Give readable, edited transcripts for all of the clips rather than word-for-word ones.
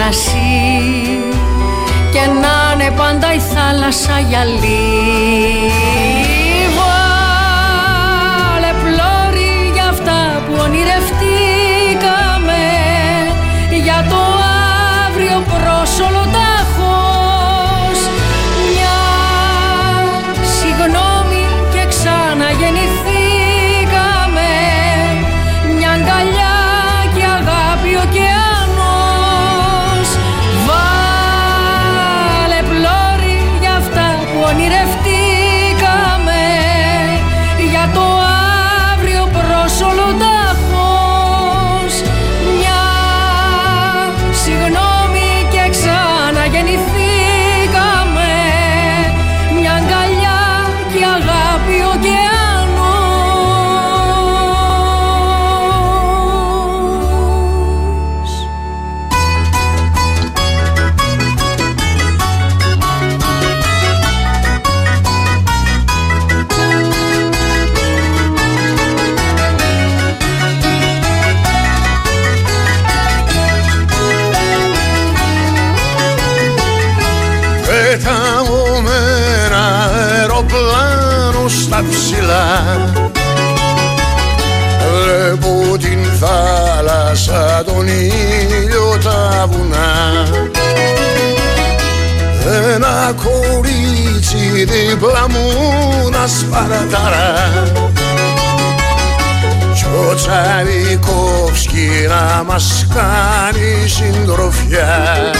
κρασί και να είναι πάντα η θάλασσα γυαλί. Βάλε πλώρη για αυτά που ονειρευτήκαμε, για το αύριο προς όλο τάχος. Μια συγγνώμη και ξαναγεννηθήκαμε, μια αγκαλιά και αγάπη ωκεανός. Βάλε πλώρη για αυτά που ονειρευτήκαμε, για το αύριο προς όλο τάχος. Μια συγγνώμη και ξαναγεννηθήκαμε, μια αγκαλιά και αγάπη ωκεανός. Πετάω με ένα αεροπλάνο στα ψηλά, βλέπω την θάλασσα, τον ήλιο, τα βουνά. Ένα κορίτσι δίπλα μου να σπαραταρά κι ο Τσαρικόφσκι να μας κάνει συντροφιά.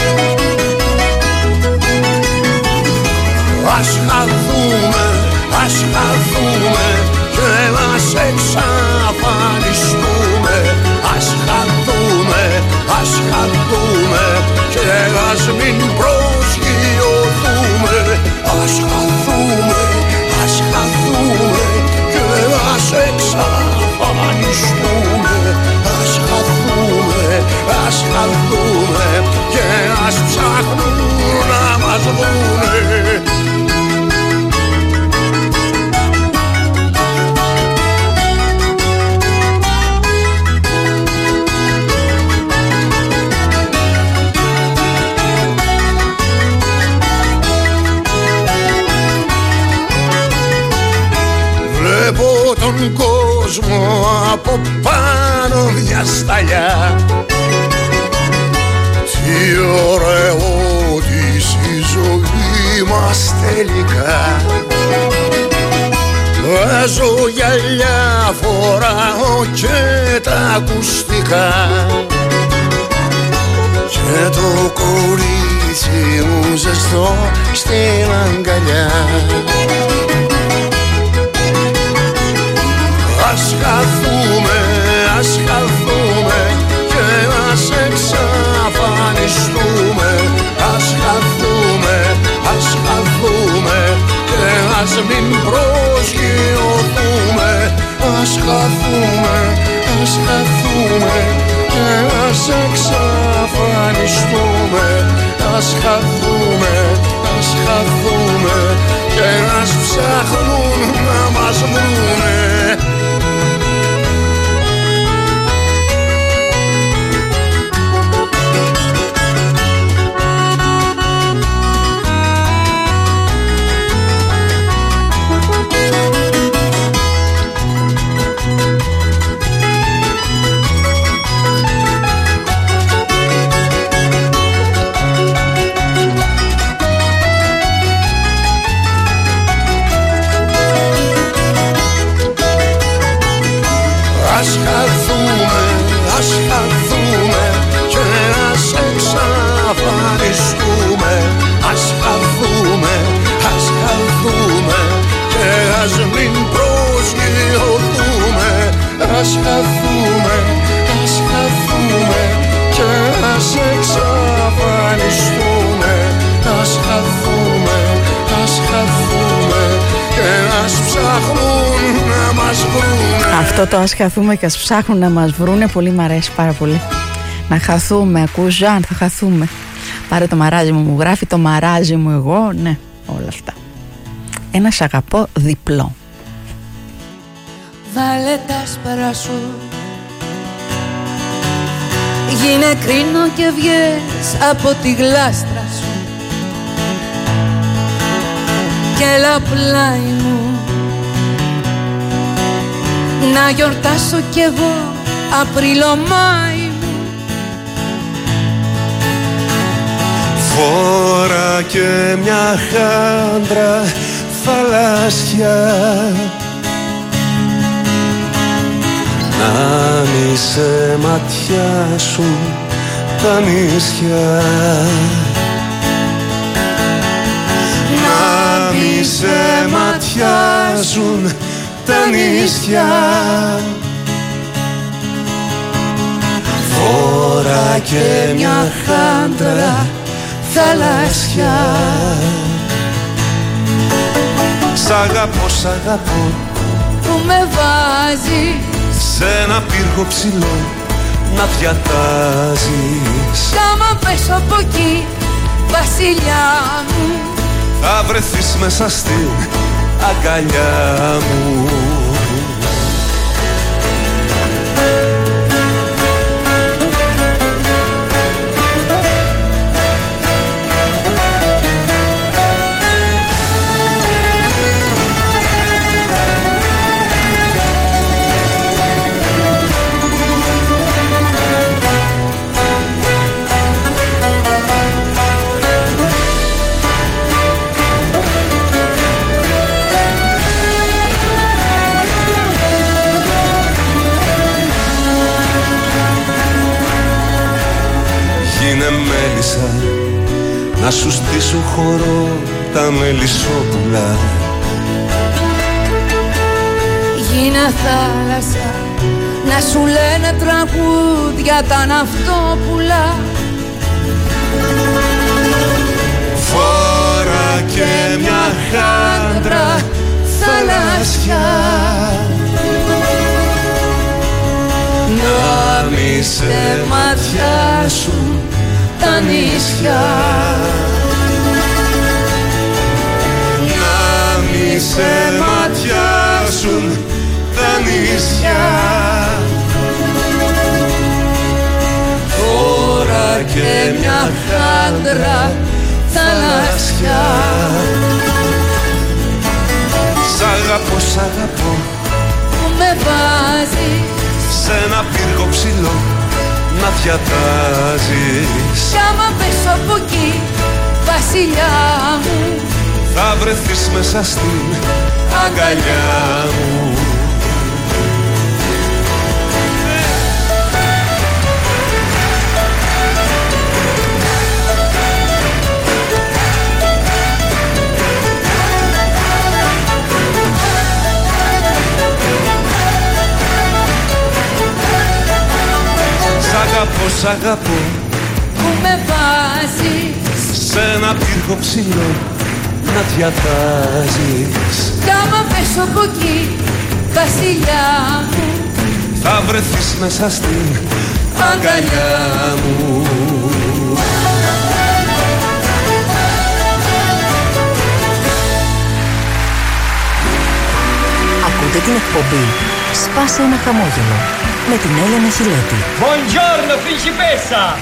Ας χαθούμε, ας χαθούμε και ας εξαφανιστούμε. Ας χαθούμε, ας χαθούμε και ας μην προσγειωθούμε. Ας χαθούμε, ας χαθούμε και ας εξαφανιστούμε. Ας χαθούμε, ας χαθούμε και ας ψάχνουν να μας βρουνε. Βλέπω τον κόσμο από πάνω μια σταλιά, τι ωραίο της η ζωή μας τελικά. Βάζω γυαλιά, φοράω και τα ακουστικά και το κορίτσι μου ζεστό στην αγκαλιά. Ας χαθούμε, ας χαθούμε και ας εξαφανιστούμε. Ας χαθούμε, ας χαθούμε και ας μην προσγειωθούμε. Ας χαθούμε, ας χαθούμε και ας εξαφανιστούμε. Ας χαθούμε, ας χαθούμε και ας ψάχνουν να μας βρουνε. Ας χαθούμε, ας χαθούμε και ας εξαφανιστούμε. Ας χαθούμε, ας χαθούμε και ας μην προσγειωθούμε. Ας χαθούμε, ας χαθούμε και ας εξαφανιστούμε. Ας χαθούμε, ας χαθούμε και ας ψάχνουν να μας βρουνε. Αυτό το ας χαθούμε και ας ψάχνουν να μας βρούνε πολύ μ' αρέσει πάρα πολύ. Να χαθούμε, ακούς Ζαν, θα χαθούμε. Πάρε το μαράζι μου γράφει, το μαράζι μου εγώ, ναι, όλα αυτά. Ένα σ' αγαπώ διπλό. Βάλε τα σπαρά σου, Γίνε κρίνο και βγες από τη γλάστρα σου και έλα πλάι μου να γιορτάσω κι εγώ Απρίλο-Μάη μου. Φόρα και μια χάντρα θαλάσσια να μη σε ματιάσουν τα νησιά, να μη σε ματιάσουν τα νησιά. Φόρα και μια χάντρα θαλάσσια. Σ' αγαπώ, σ' αγαπώ που με βάζει σε ένα πύργο ψηλό να διατάζεις. Κι άμα πέσω από εκεί, βασιλιά μου, θα βρεθείς μέσα στην αγκαλιά μου. Γίνε μέλισσα να σου στήσω χορό τα μελισσόπουλα. γίνε θάλασσα να σου λένε τραγούδια τα ναυτόπουλα. Φόρα και μια χάντρα θαλάσσια να μη σε ματιάσουν τα νησιά, να μη σε ματιάσουν τα νησιά. Φόρα και μια χάντρα θαλάσσια. Σ' αγαπώ, σ' αγαπώ που με βάζει σε ένα πύργο ψηλό να διατάζεις. Κι άμα πέσω από εκεί, βασιλιά μου, θα βρεθείς μέσα στην αγκαλιά μου. Σ' αγαπώ, σ' αγαπώ που με βάζει σε ένα πύργο ψηλό να διατάζεις. Κι άμα πέσω από εκεί, βασιλιά μου, θα βρεθείς μέσα στην αγκαλιά μου. Ακούτε την εκπομπή «Σπάσε ένα χαμόγελο» με την Έλενα Χιλέτη. Buongiorno, principessa!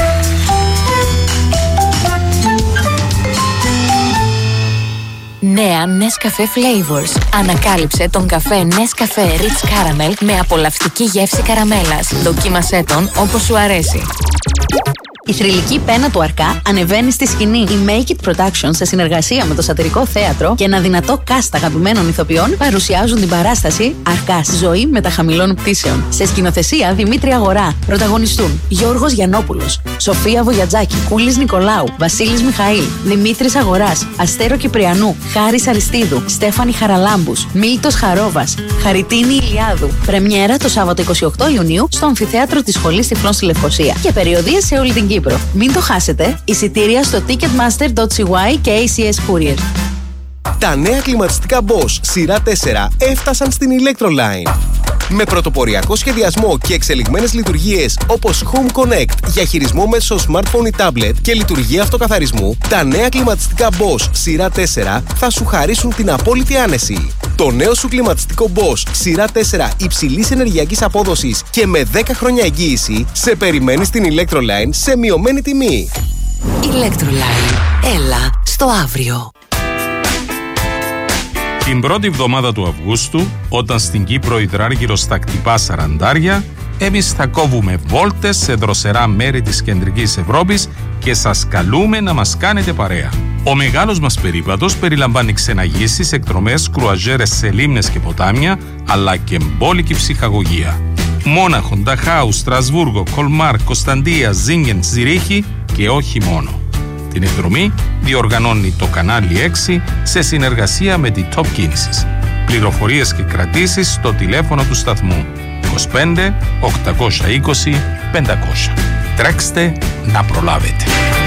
Νέα Nescafé Flavors. Ανακάλυψε τον καφέ Nescafé Rich Caramel με απολαυστική γεύση καραμέλας. Δοκίμασέ τον όπως σου αρέσει. Η θρυλική πένα του Αρκά ανεβαίνει στη σκηνή. Η Make It Production, σε συνεργασία με το Σατυρικό Θέατρο και ένα δυνατό cast αγαπημένων ηθοποιών, παρουσιάζουν την παράσταση Αρκάς, ζωή με τα χαμηλών πτήσεων. Σε σκηνοθεσία Δημήτρη Αγορά. Πρωταγωνιστούν Γιώργος Γιαννόπουλος, Σοφία Βογιατζάκη, Κούλης Νικολάου, Βασίλης Μιχαήλ, Δημήτρης Αγοράς, Αστέρο Κυπριανού, Χάρης Αριστίδου, Στέφανη Χαραλάμπους, Μίλτος Χαρόβας, Χαριτίνη Ηλιάδου. Πρεμιέρα το Σάββατο 28 Ιουνίου στο Αμφιθέατρο της Σχολής Τυφλών στη Λευκοσία και περιοδίες σε όλη την Κύπρο. Μην το χάσετε, εισιτήρια στο ticketmaster.cy και ACS Courier. Τα νέα κλιματιστικά Bosch σειρά 4 έφτασαν στην Electroline. Με πρωτοποριακό σχεδιασμό και εξελιγμένες λειτουργίες όπως Home Connect για χειρισμό μέσω smartphone ή tablet και λειτουργία αυτοκαθαρισμού, τα νέα κλιματιστικά Bosch σειρά 4 θα σου χαρίσουν την απόλυτη άνεση. Το νέο σου κλιματιστικό Bosch σειρά 4 υψηλής ενεργειακής απόδοσης και με 10 χρόνια εγγύηση σε περιμένει στην Electroline σε μειωμένη τιμή. Electroline. Έλα στο αύριο. Την πρώτη εβδομάδα του Αυγούστου, όταν στην Κύπρο υδράργυρος θα χτυπά 40, εμείς θα κόβουμε βόλτες σε δροσερά μέρη της κεντρικής Ευρώπης και σας καλούμε να μας κάνετε παρέα. Ο μεγάλος μας περίπατος περιλαμβάνει ξεναγήσεις, εκδρομές, κρουαζέρες σε λίμνες και ποτάμια, αλλά και μπόλικη ψυχαγωγία. Μόναχο, Νταχάου, Στρασβούργο, Κολμάρ, Κωνσταντία, Ζίνγκεν, Ζηρίχη και όχι μόνο. Την εκδρομή διοργανώνει το κανάλι 6 σε συνεργασία με τη Top Κίνησης. Πληροφορίες και κρατήσεις στο τηλέφωνο του σταθμού 25 820 500. Τρέξτε να προλάβετε.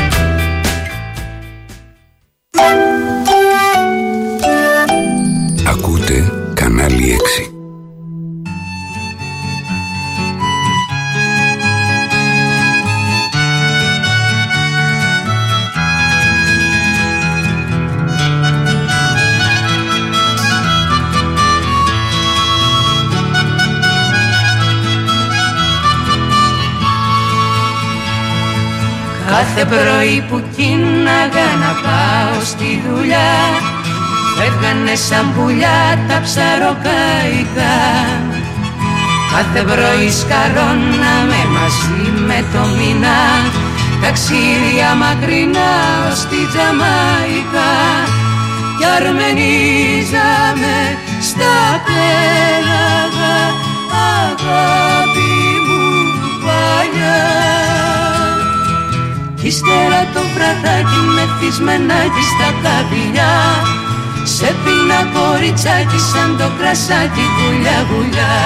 Ακούτε κανάλι 6. Κάθε πρωί που κίναγα να πάω στη δουλειά, φεύγανε σαν πουλιά τα ψαροκαϊκά. Κάθε πρωί σκαρώναμε μαζί με το μήνα, ταξίδια μακρινά ως τη Τζαμαϊκά. Κι αρμενίζαμε στα πέλαγα, αγάπη μου παλιά. Κι ύστερα το βραδάκι μεθυσμενάκι στα καπηλιά, σε πίνα κοριτσάκι σαν το κρασάκι γουλιά γουλιά.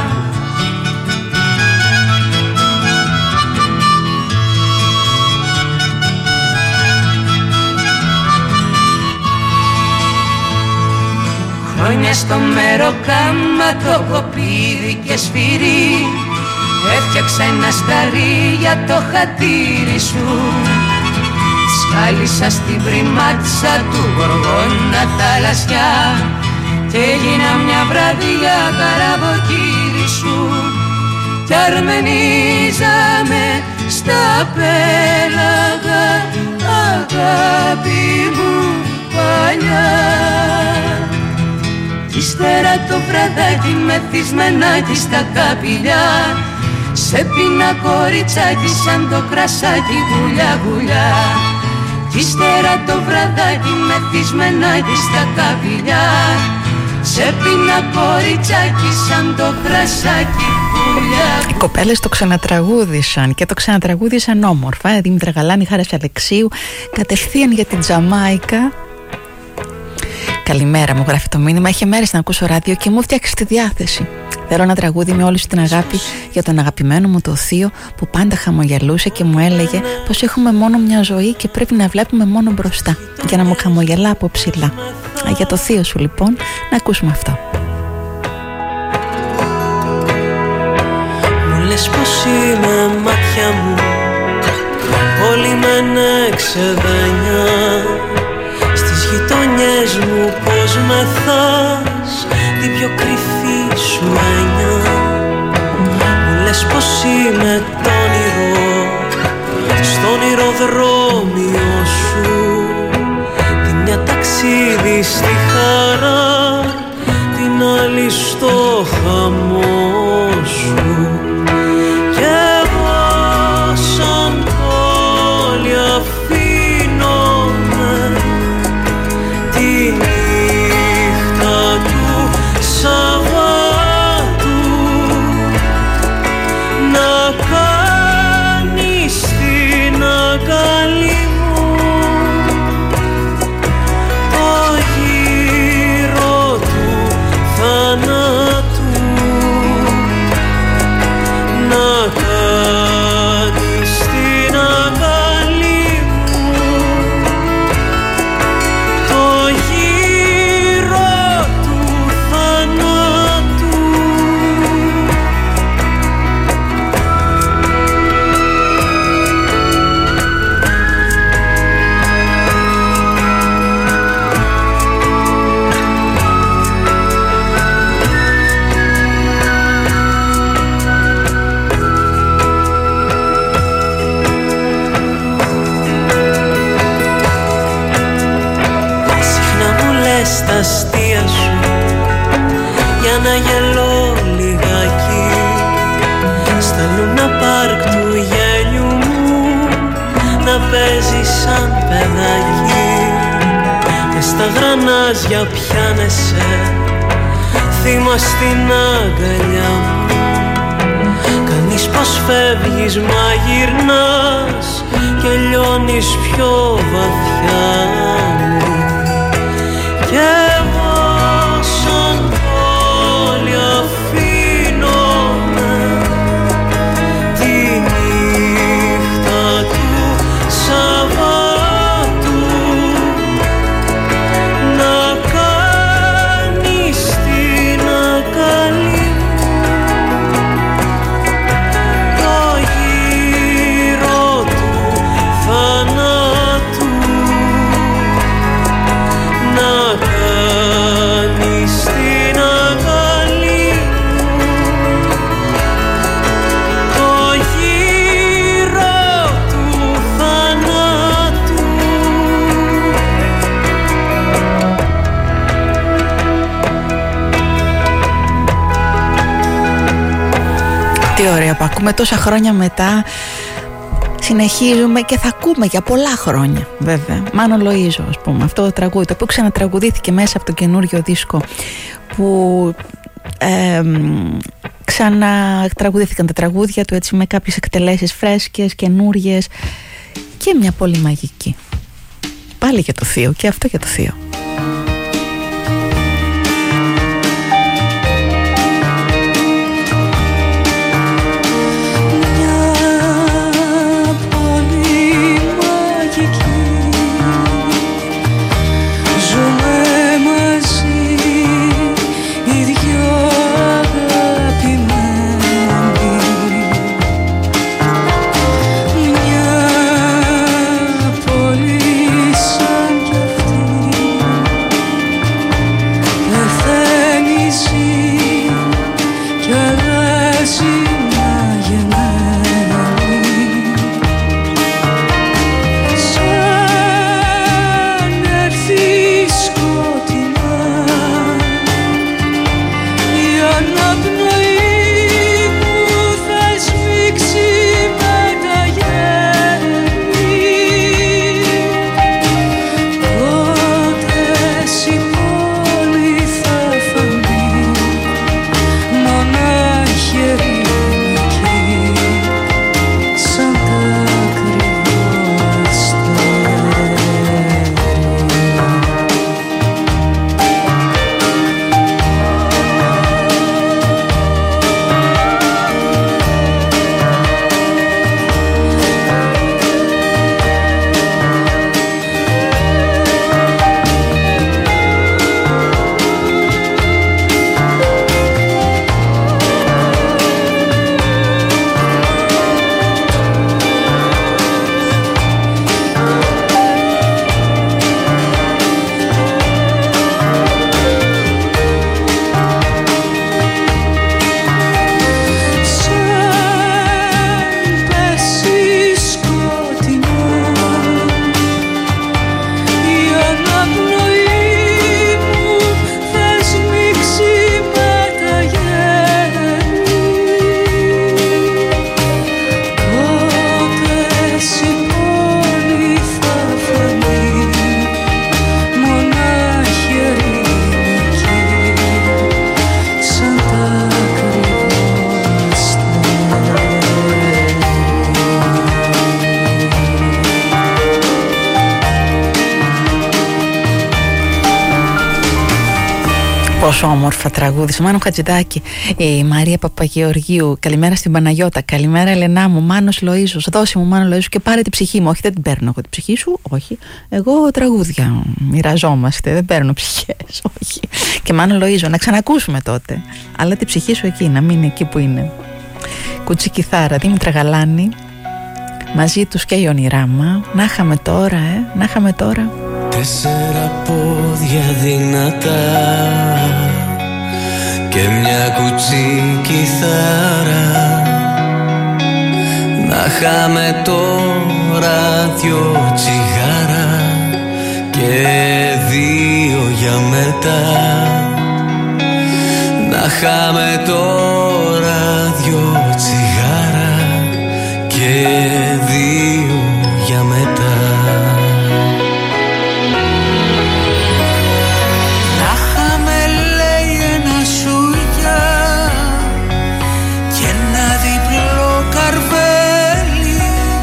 Χρόνια στο μεροκάμα, το κοπίδι και σφυρί, έφτιαξα ένα σταρί για το χατήρι σου. Σκάλισα στην πριμάτσα του γοργόνα τα λασιά και έγινα μια βραδιά καραβοκύρι σου. Κι αρμενίζαμε στα πέλαγα, αγάπη μου παλιά. Κι ύστερα το βραδάκι μεθυσμενάκι στα καπηλιά, σε πίνα κοριτσάκι σαν το κρασάκι γουλιά γουλιά. Κι ύστερα το βραδάκι μεθυσμενάκι στα καπηλιά, σε πίνα κοριτσάκι σαν το κρασάκι γουλιά. Οι κοπέλες το ξανατραγούδισαν και το ξανατραγούδισαν όμορφα. Δήμητρα Γαλάνη, Χάρης Αλεξίου, κατευθείαν για την Τζαμάικα. Καλημέρα, μου γράφει το μήνυμα. Είχε μέρες να ακούσω ράδιο και μου φτιάξει τη διάθεση. Θέλω ένα τραγούδι με όλη την αγάπη για τον αγαπημένο μου το θείο που πάντα χαμογελούσε και μου έλεγε πως έχουμε μόνο μια ζωή και πρέπει να βλέπουμε μόνο μπροστά για να μου χαμογελά από ψηλά. Για το θείο σου λοιπόν να ακούσουμε αυτό. Μου λες πως είναι μάτια μου όλη με ένα ξεδένια, στις γειτονιές μου πως μεθάς την πιο κρυφή σου έννοια. Μου λες πως είμαι το όνειρο στο όνειροδρόμιο σου, τη μια ταξίδι στη χαρά, την άλλη στο χαμό σου. Κι εγώ σαν πόλη αφήνομαι τη νύχτα του Σαββάτου να κάνεις την αγκαλή μου στα αστεία σου για να γελώ λιγάκι στα Λούνα Πάρκ του γέλιου μου να παίζει σαν παιδάκι και στα γρανάζια πιάνεσαι θύμα στην αγκαλιά μου. Κάνεις πως φεύγεις μα γυρνάς και λιώνεις πιο βαθιά μου. Και εγώ σαν πόλη αφήνομαι τη νύχτα του Σαββάτου να κάνεις την αγκαλή το γύρο του θανάτου να κάνεις την αγκαλή το γύρο του θανάτου. Τι ωραία που ακούμε τόσα χρόνια μετά. Συνεχίζουμε και θα ακούμε για πολλά χρόνια, βέβαια. Μάνο Λοΐζο, ας πούμε, αυτό το τραγούδι, το οποίο ξανατραγουδήθηκε μέσα από το καινούριο δίσκο, που ξανατραγουδήθηκαν τα τραγούδια του έτσι με κάποιες εκτελέσεις φρέσκες, καινούριες και μια πολύ μαγική. Πάλι για το θείο, και αυτό για το θείο. Πόσο όμορφα τραγούδι. Μάνο Χατζηδάκη, η Μαρία Παπαγεωργίου. Καλημέρα στην Παναγιώτα. Καλημέρα, Ελενά μου. Μάνος Λοΐζος. Δώσε μου, Μάνο Λοΐζος, και πάρε την ψυχή μου. Όχι, δεν την παίρνω εγώ την ψυχή σου. Όχι. Εγώ τραγούδια. Μοιραζόμαστε. Δεν παίρνω ψυχές. Όχι. Και Μάνο Λοΐζο, να ξανακούσουμε τότε. Αλλά την ψυχή σου εκεί, να μείνει εκεί που είναι. Κουτσικιθάρα, Δήμητρα Γαλάνη. Μαζί τους και η Ονειράμα. Να είχαμε τώρα, να είχαμε τώρα. 4 πόδια δυνατά και μια κουτσικιθάρα. Να είχαμε τώρα 2 τσιγάρα και 2 για μετά. Να χάμε τώρα 2 τσιγάρα και 2 για μετά. Να χάμε λέει ένα σουγιά και ένα διπλό καρβέλι.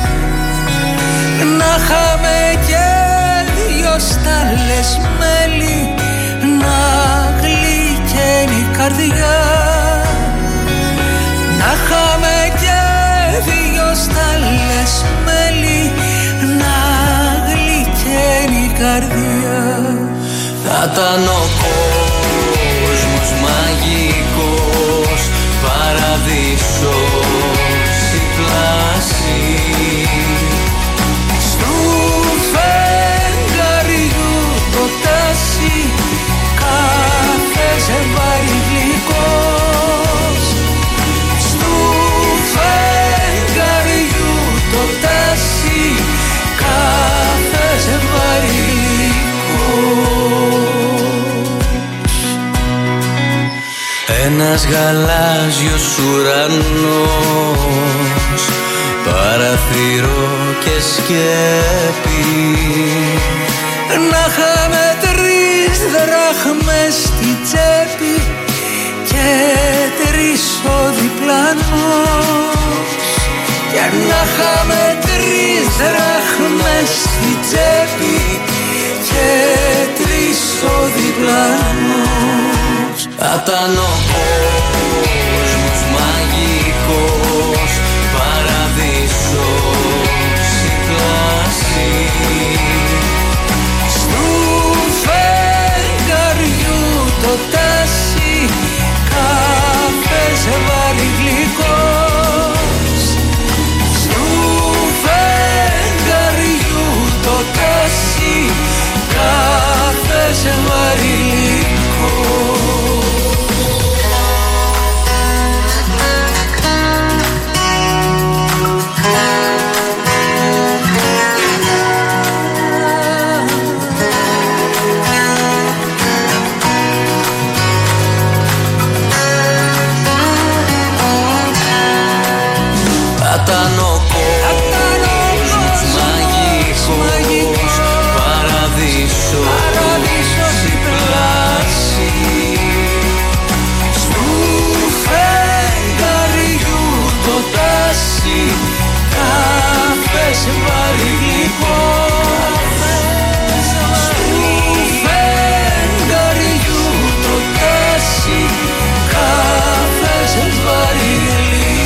Να χάμε και 2 στάλες μέλι, να γλυκαίνει η καρδιά. Να χάμε και 2 στάλες μέλι, να γλυκαίνει η καρδιά. Θα ήταν ο κόσμος μαγικός, παραδείσος η πλάση. Στου φεγγαριού το τάσι, κάθε ζευγάρι γλυκός. Στου φεγγαριού το τάσι, κάθε ζευγάρι γλυκός. Ένας γαλάζιος ουρανός, παραθύρο και σκέπη. Να χάμε 3 δράχμες στη τσέπη και 3 ο διπλανός. Και να χάμε 3 δράχμες στη τσέπη και 3 ο διπλανός. Θα ήταν ο κόσμος μαγικός, παραδείσος η πλάση. Στου φεγγαριού το τάσι, κάθε ζευγάρι γλυκός. Στου φεγγαριού το τάσι, κάθε ζευγάρι γλυκός. Ήταν ο κόσμος μαγικός, παραδείσος η πλάση. Στου φεγγαριού το τάσι, κάθε ζευγάρι γλυκός. Στου φεγγαριού το τάσι, κάθε ζευγάρι γλυκός.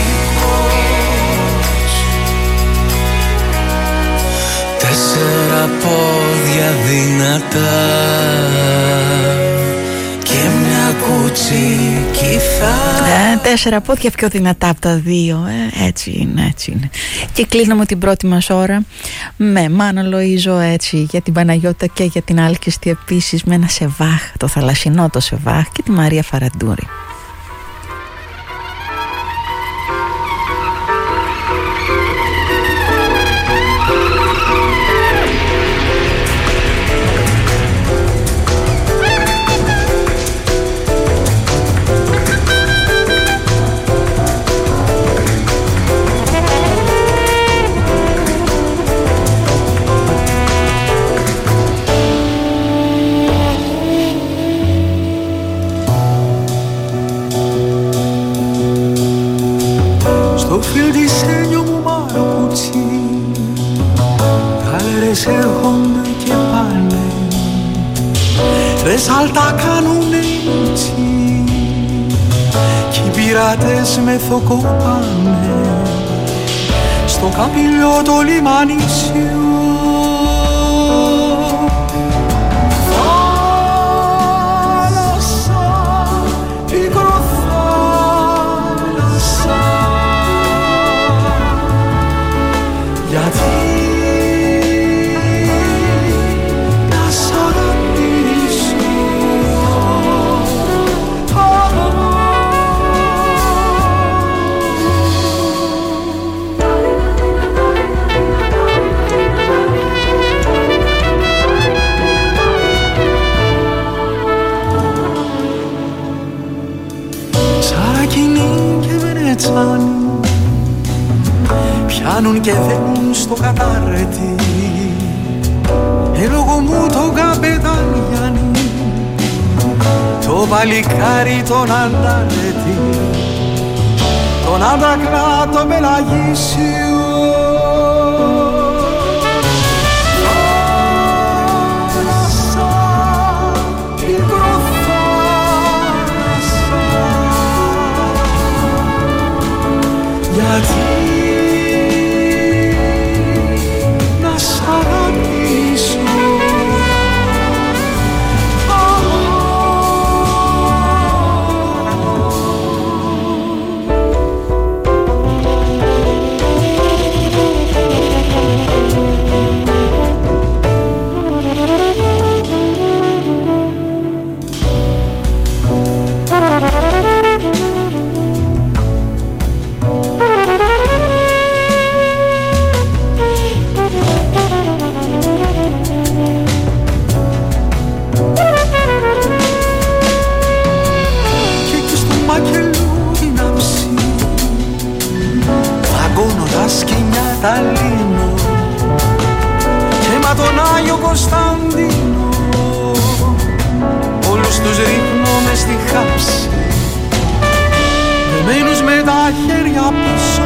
Τέσσερα πόδια δυνατά και μια κουτσική θα. 4 πόδια πιο δυνατά από τα 2. Έτσι είναι, έτσι είναι. Και κλείνουμε την πρώτη μας ώρα με Μάνο Λοΐζο, έτσι, για την Παναγιώτα και για την Άλκηστη επίσης, με ένα Σεβάχ, το θαλασσινό το Σεβάχ, και τη Μαρία Φαραντούρη. Il disegno Marocucci, galere seconde che palle, resalta canone luci, chi pirates me focopane, sto capigliotto limanissimo. Πηγαίνουν και δένουν στο κατάρρετη, λόγω μου το καπετάνιανι, το παλικάρι τον αντάρετη, τον αντακρά το πελαγίσιο. Γιατί να σ' αγαπήσω, τα λύνω και μα τον Άγιο Κωνσταντίνο όλους τους ρίχνω μες στη χάψη, δεμένους με τα χέρια πίσω.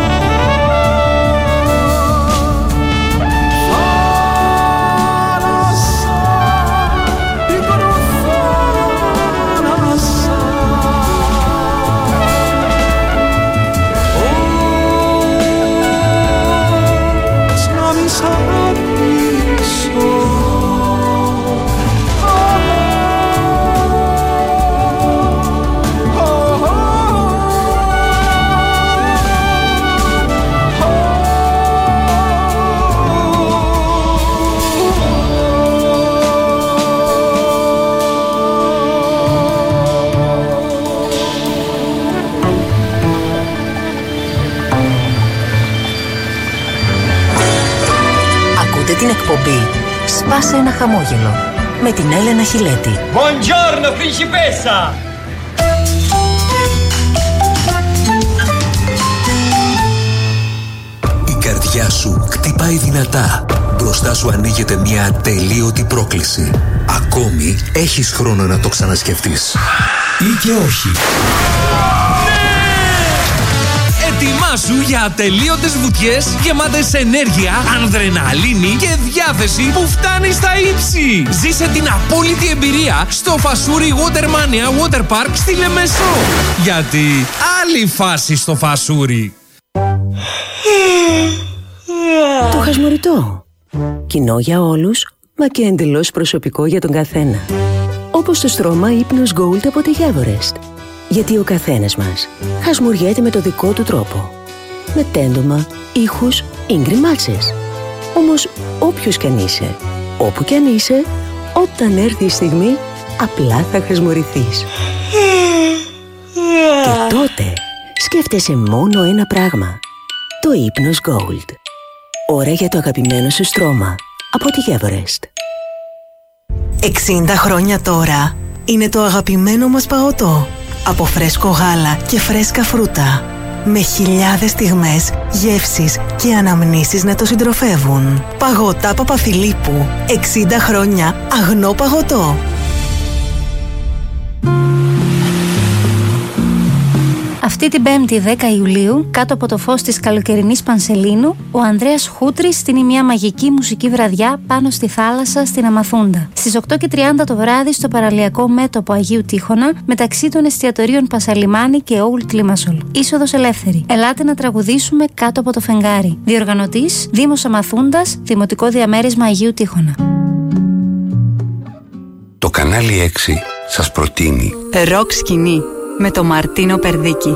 Την εκπομπή «Σπάσε ένα χαμόγελο» με την Έλενα Χιλέτη. Buongiorno, principessa! Η καρδιά σου χτυπάει δυνατά. Μπροστά σου ανοίγεται μια ατελείωτη πρόκληση. Ακόμη έχεις χρόνο να το ξανασκεφτείς. Ή και όχι. Ετοιμάσου για ατελείωτες βουτιές γεμάτες ενέργεια, αδρεναλίνη και διάθεση που φτάνει στα ύψη. Ζήσε την απόλυτη εμπειρία στο Φασούρι Watermania Water Park στη Λεμεσό. Γιατί άλλη φάση στο Φασούρι. Το χασμουριτό. Κοινό για όλους, μα και εντελώς προσωπικό για τον καθένα. Όπως το στρώμα ύπνος Gold από τη Everest. Γιατί ο καθένας μας χασμουριέται με το δικό του τρόπο. Με τέντομα, ήχους ή γκριμάτσες. Όμως όποιος κι αν είσαι, όπου κι αν είσαι, όταν έρθει η στιγμή, απλά θα χασμουρηθείς. Και τότε σκέφτεσαι μόνο ένα πράγμα. Το ύπνος Gold. Ώρα για το αγαπημένο σου στρώμα από τη Everest. 60 χρόνια τώρα είναι το αγαπημένο μας παγωτό. Από φρέσκο γάλα και φρέσκα φρούτα. Με χιλιάδες στιγμές, γεύσεις και αναμνήσεις να το συντροφεύουν. Παγωτά Παπαφιλίππου. 60 χρόνια αγνό παγωτό. Αυτή την 5η 10 Ιουλίου, κάτω από το φως της καλοκαιρινής Πανσελίνου, ο Ανδρέας Χούτρης στείνει μια μαγική μουσική βραδιά πάνω στη θάλασσα στην Αμαθούντα. Στις 8:30 το βράδυ στο παραλιακό μέτωπο Αγίου Τείχονα, μεταξύ των εστιατορίων Πασαλιμάνι και Old Limassol. Είσοδος ελεύθερη. Ελάτε να τραγουδήσουμε κάτω από το φεγγάρι. Διοργανωτής Δήμος Αμαθούντας, Δημοτικό Διαμέρισμα Αγίου Τείχονα. Το κανάλι 6 σας προτείνει Ροκ σκηνή με το Μαρτίνο Περδίκη.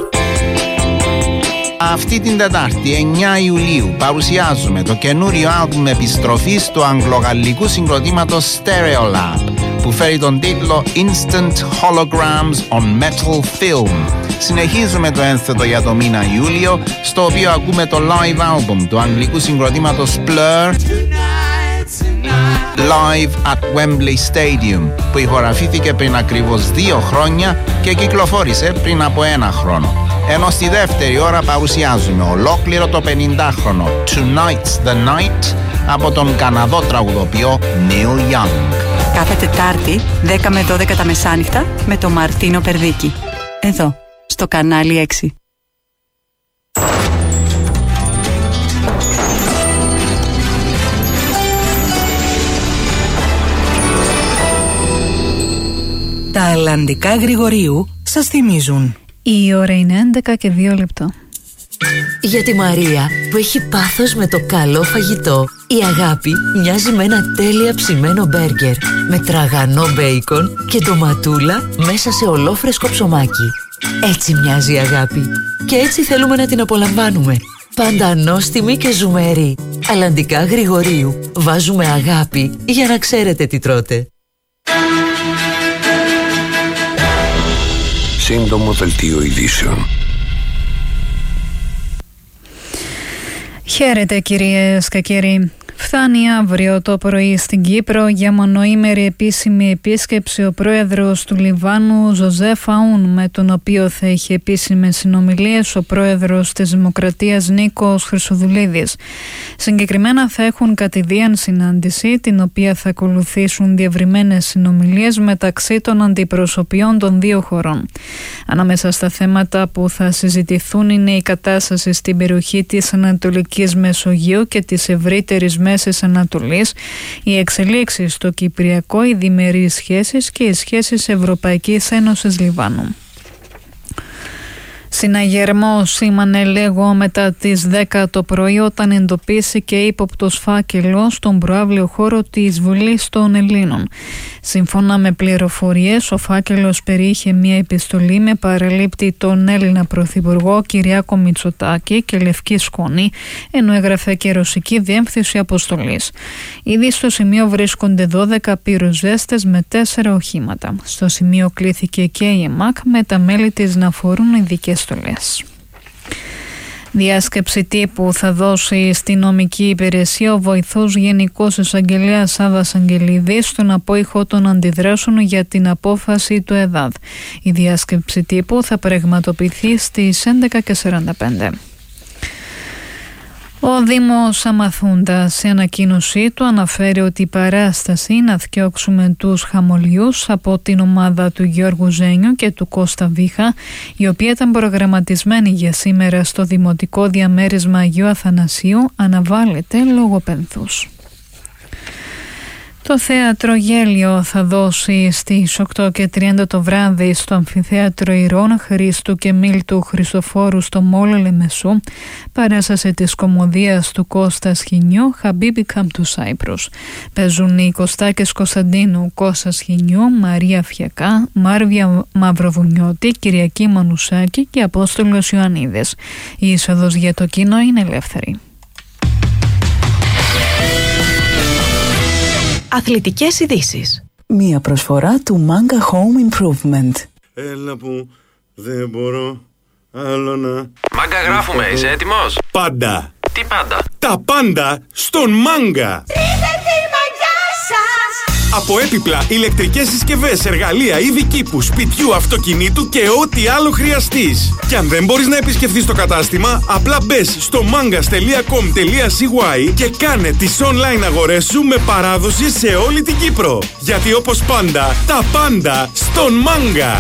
Αυτή την Τετάρτη, 9 Ιουλίου, παρουσιάζουμε το καινούριο άλμπουμ επιστροφής του αγγλογαλλικού συγκροτήματος Stereolab, που φέρει τον τίτλο Instant Holograms on Metal Film. Συνεχίζουμε το ένθετο για το μήνα Ιούλιο, στο οποίο ακούμε το live album του αγγλικού συγκροτήματος Blur. Tonight. Live at Wembley Stadium, που ηχογραφήθηκε πριν ακριβώς 2 χρόνια και κυκλοφόρησε πριν από 1 χρόνο. Ενώ στη δεύτερη ώρα παρουσιάζουμε ολόκληρο το 50χρονο Tonight's the Night από τον Καναδό τραγουδοποιό Neil Young. Κάθε Τετάρτη 10 με 12 τα μεσάνυχτα με τον Μαρτίνο Περδίκη. Εδώ, στο κανάλι 6. Τα αλλαντικά Γρηγορίου σας θυμίζουν. Η ώρα είναι 11 και 2 λεπτά. Για τη Μαρία που έχει πάθος με το καλό φαγητό, η αγάπη μοιάζει με ένα τέλεια ψημένο μπέργκερ με τραγανό μπέικον και ντοματούλα μέσα σε ολόφρεσκο ψωμάκι. Έτσι μοιάζει η αγάπη και έτσι θέλουμε να την απολαμβάνουμε. Πάντα νόστιμη και ζουμερή. Αλλαντικά Γρηγορίου. Βάζουμε αγάπη για να ξέρετε τι τρώτε. Σύντομο δελτίο ειδήσεων. Χαίρετε κυρίες και κύριοι. Φτάνει αύριο το πρωί στην Κύπρο για μονοήμερη επίσημη επίσκεψη ο πρόεδρος του Λιβάνου Ζωζέφ Αούν, με τον οποίο θα είχε επίσημες συνομιλίες ο πρόεδρος της Δημοκρατίας Νίκος Χρυσοδουλίδης. Συγκεκριμένα θα έχουν κατηδίαν συνάντηση, την οποία θα ακολουθήσουν διευρυμένες συνομιλίες μεταξύ των αντιπροσωπιών των δύο χωρών. Ανάμεσα στα θέματα που θα συζητηθούν είναι η κατάσταση στην περιοχή της Ανατολικής Μεσογείου και της ευρύτερης Μέσης Ανατολής, οι εξελίξεις στο Κυπριακό, οι διμερείς σχέσεις και οι σχέσεις Ευρωπαϊκής Ένωσης Λιβάνου. Συναγερμό σήμανε λίγο μετά τις 10 το πρωί όταν εντοπίστηκε ύποπτος φάκελος στον προαύλιο χώρο της Βουλής των Ελλήνων. Σύμφωνα με πληροφορίες, ο φάκελος περιείχε μια επιστολή με παραλήπτη τον Έλληνα Πρωθυπουργό Κυριάκο Μητσοτάκη και λευκή σκόνη, ενώ έγραφε και ρωσική διεύθυνση αποστολής. Ήδη στο σημείο βρίσκονται 12 πυροσβέστες με 4 οχήματα. Στο σημείο κλήθηκε και η ΕΜΑΚ με τα μέλη της να φορούν ειδικές στολές. Διάσκεψη τύπου θα δώσει στη νομική υπηρεσία ο βοηθός Γενικός Εισαγγελέας Σάββας Αγγελίδης στον απόϊχο των αντιδράσεων για την απόφαση του ΕΔΑΔ. Η διάσκεψη τύπου θα πραγματοποιηθεί στις 11:45. Ο Δήμος Αμαθούντα σε ανακοίνωσή του αναφέρει ότι η παράσταση «Να θκιόξουμε τους χαμολιούς» από την ομάδα του Γιώργου Ζένιου και του Κώστα Βίχα, η οποία ήταν προγραμματισμένη για σήμερα στο Δημοτικό Διαμέρισμα Αγίου Αθανασίου, αναβάλλεται λόγω πένθους. Το θέατρο Γέλιο θα δώσει στις 8:30 το βράδυ στο Αμφιθέατρο Ηρών Χρήστου και Μίλτου Χριστοφόρου στο Μόλ Λεμεσού παράσταση της κωμωδίας του Κώστα Σχοινιού «Habibi Come to Cyprus». Παίζουν οι Κωστάκες Κωνσταντίνου, Κώστα Σχοινιού, Μαρία Φιακά, Μάρβια Μαυροβουνιώτη, Κυριακή Μανουσάκη και Απόστολος Ιωαννίδης. Η είσοδος για το κοινό είναι ελεύθερη. Αθλητικές ειδήσεις. Μία προσφορά του Manga Home Improvement. Έλα που δεν μπορώ άλλο να... Μάγκα γράφουμε, είσαι έτοιμος? Πάντα. Τι πάντα? Τα πάντα στον Μάγκα. Από έπιπλα, ηλεκτρικές συσκευές, εργαλεία, είδη κήπου, σπιτιού, αυτοκινήτου και ό,τι άλλο χρειαστείς. Και αν δεν μπορείς να επισκεφθείς το κατάστημα, απλά μπες στο mangas.com.cy και κάνε τις online αγορές σου με παράδοση σε όλη την Κύπρο. Γιατί όπως πάντα, τα πάντα στον Μάγκα.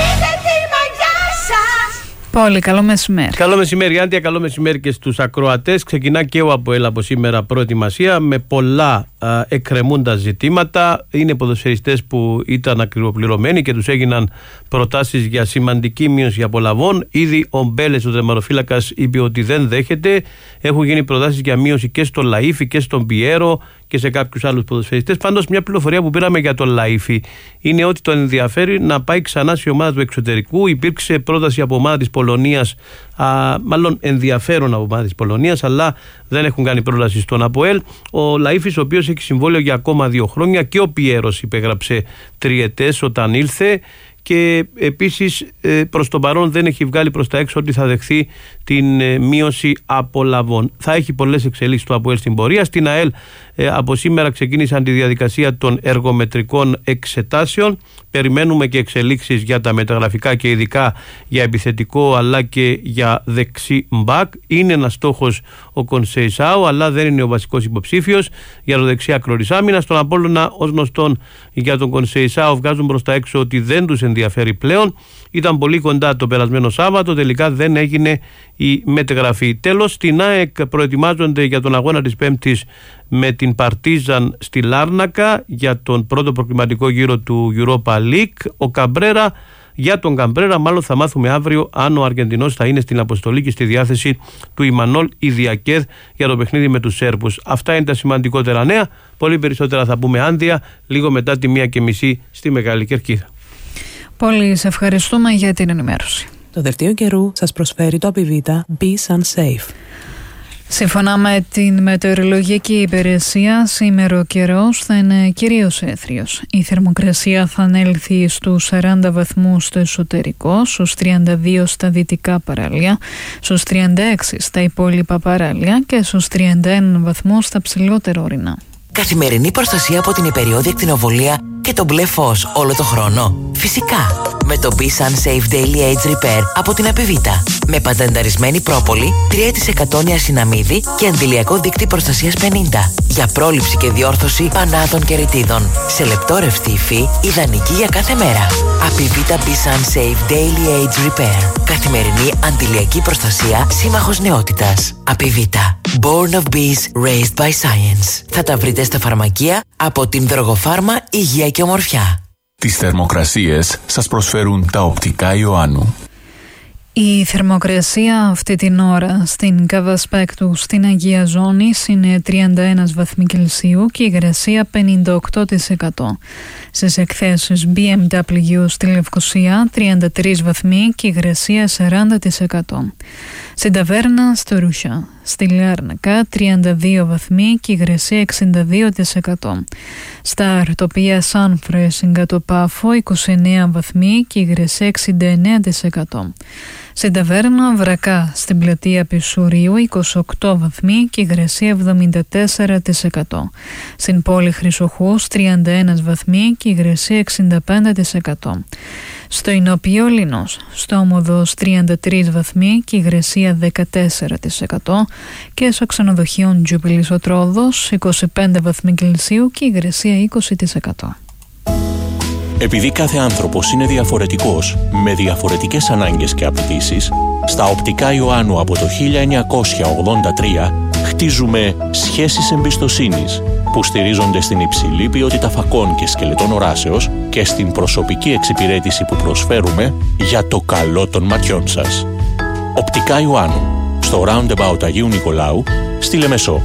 Πόλη, καλό μεσημέρι. Καλό μεσημέρι, Άντια, καλό μεσημέρι και στους ακροατές. Ξεκινά και ο ΑΠΟΕΛ από σήμερα προετοιμασία με πολλά εκκρεμούντα ζητήματα. Είναι ποδοσφαιριστές που ήταν ακριβοπληρωμένοι και τους έγιναν προτάσεις για σημαντική μείωση απολαβών. Ήδη ο Μπέλες, ο τερματοφύλακας, είπε ότι δεν δέχεται. Έχουν γίνει προτάσεις για μείωση και στον Λαΐφη και στον Πιέρο και σε κάποιους άλλους ποδοσφαιριστές. Πάντως, μια πληροφορία που πήραμε για τον Λαΐφη είναι ότι τον ενδιαφέρει να πάει ξανά σε ομάδα του εξωτερικού. Υπήρξε πρόταση από ομάδα της Πολωνίας, μάλλον ενδιαφέρον από ομάδα της Πολωνίας, αλλά δεν έχουν κάνει πρόταση στον ΑΠΟΕΛ. Ο Λαΐφης, ο οποίος έχει συμβόλαιο για ακόμα 2 χρόνια, και ο Πιέρος υπέγραψε 3 ετές όταν ήλθε. και επίσης προς το παρόν δεν έχει βγάλει προς τα έξω ότι θα δεχθεί την μείωση απολαβών. Θα έχει πολλές εξελίξεις το ΑΠΟΕΛ στην πορεία. Στην ΑΕΛ από σήμερα ξεκίνησαν τη διαδικασία των εργομετρικών εξετάσεων. Περιμένουμε και εξελίξεις για τα μεταγραφικά και ειδικά για επιθετικό αλλά και για δεξί μπακ. Είναι ένας στόχος ο Κονσεϊσάου, αλλά δεν είναι ο βασικός υποψήφιος για το δεξί άκρο της άμυνας. Στον Απόλλωνα, ως γνωστόν, για τον Κονσεϊσάου βγάζουν προς τα έξω ότι δεν τους ενδιαφέρει πλέον. Ήταν πολύ κοντά το περασμένο Σάββατο, τελικά δεν έγινε η μεταγραφή. Τέλος, στην ΑΕΚ προετοιμάζονται για τον αγώνα της Πέμπτης με την Παρτίζαν στη Λάρνακα για τον πρώτο προκριματικό γύρο του Europa League. Για τον Καμπρέρα μάλλον θα μάθουμε αύριο αν ο Αργεντινός θα είναι στην αποστολή και στη διάθεση του Ιμανόλ Ιδιακέδ για το παιχνίδι με τους Σέρβους. Αυτά είναι τα σημαντικότερα νέα. Πολύ περισσότερα θα πούμε άνδια λίγο μετά τη 1:30 στη Μεγάλη Κερκίδα. Πολύ σε ευχαριστούμε για την ενημέρωση. Το δελτίο καιρού σας προσφέρει το Απιβίτα Be Sun Safe. Σύμφωνα με την μετεωρολογική υπηρεσία, σήμερα ο καιρός θα είναι κυρίως έθριος. Η θερμοκρασία θα ανέλθει στους 40 βαθμούς στο εσωτερικό, στους 32 στα δυτικά παράλια, στους 36 στα υπόλοιπα παράλια και στους 31 βαθμούς στα ψηλότερα ορεινά. Καθημερινή προστασία από την υπεριόδια ακτινοβολία και το μπλε φως όλο το χρόνο. Φυσικά, με το Be Sun Safe Daily Age Repair από την Απιβίτα. Με πατενταρισμένη πρόπολη, 3% νιασιναμίδι και αντιλιακό δίκτυ προστασίας 50. Για πρόληψη και διόρθωση πανάτων και ρητίδων. Σε λεπτόρευστη υφή, ιδανική για κάθε μέρα. Απιβίτα Be Sun Safe Daily Age Repair. Καθημερινή αντιλιακή προστασία, σύμμαχος νεότητας. Απιβίτα. Born of Bees, Raised by Science. Θα τα βρείτε στα φαρμακεία από την Δρογοφάρμα Υγεία και Ομορφιά. Τις θερμοκρασίες σας προσφέρουν τα οπτικά Ιωάννου. Η θερμοκρασία αυτή την ώρα στην Καβασπέκτου στην Αγία Ζώνης είναι 31 βαθμοί Κελσίου και η υγρασία 58%. Στις εκθέσεις BMW στη Λευκοσία 33 βαθμοί και η υγρασία 40%. Στην Ταβέρνα στο Ρούσια στη Λάρνακα 32 βαθμοί και η υγρασία 62%. Στα Αρτοπία Σάνφρε στο Πάφο 29 βαθμοί και η υγρασία 69%. Στην Ταβέρνα Βρακά στην πλατεία Πισουρίου 28 βαθμοί και υγρασία 74%. Στην πόλη Χρυσοχούς 31 βαθμοί και υγρασία 65%. Στο Ινωπείο Λίνος στο Όμοδος 33 βαθμοί και υγρασία 14%. Και στο ξενοδοχείο Τζουπιλής ο Τρόδος 25 βαθμοί Κελσίου και υγρασία 20%. Επειδή κάθε άνθρωπος είναι διαφορετικός, με διαφορετικές ανάγκες και απαιτήσεις, στα οπτικά Ιωάννου από το 1983 χτίζουμε σχέσεις εμπιστοσύνης που στηρίζονται στην υψηλή ποιότητα φακών και σκελετών οράσεως και στην προσωπική εξυπηρέτηση που προσφέρουμε για το καλό των ματιών σας. Οπτικά Ιωάννου, στο Roundabout Αγίου Νικολάου, στη Λεμεσό.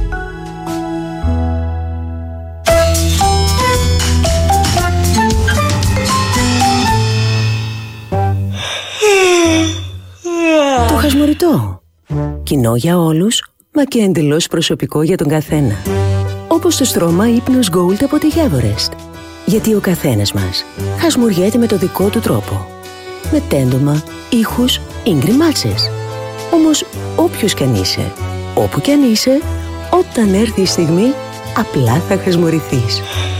Το χασμουριτό. Κοινό για όλους, μα και εντελώς προσωπικό για τον καθένα. Όπως το στρώμα ύπνος Gold από τη Everest. Γιατί ο καθένας μας χασμουριέται με το δικό του τρόπο. Με τέντομα, ήχους ή γκριμάτσες. Όμως όποιος κι αν είσαι, όπου κι αν είσαι, όταν έρθει η στιγμή, απλά θα χασμουρηθείς.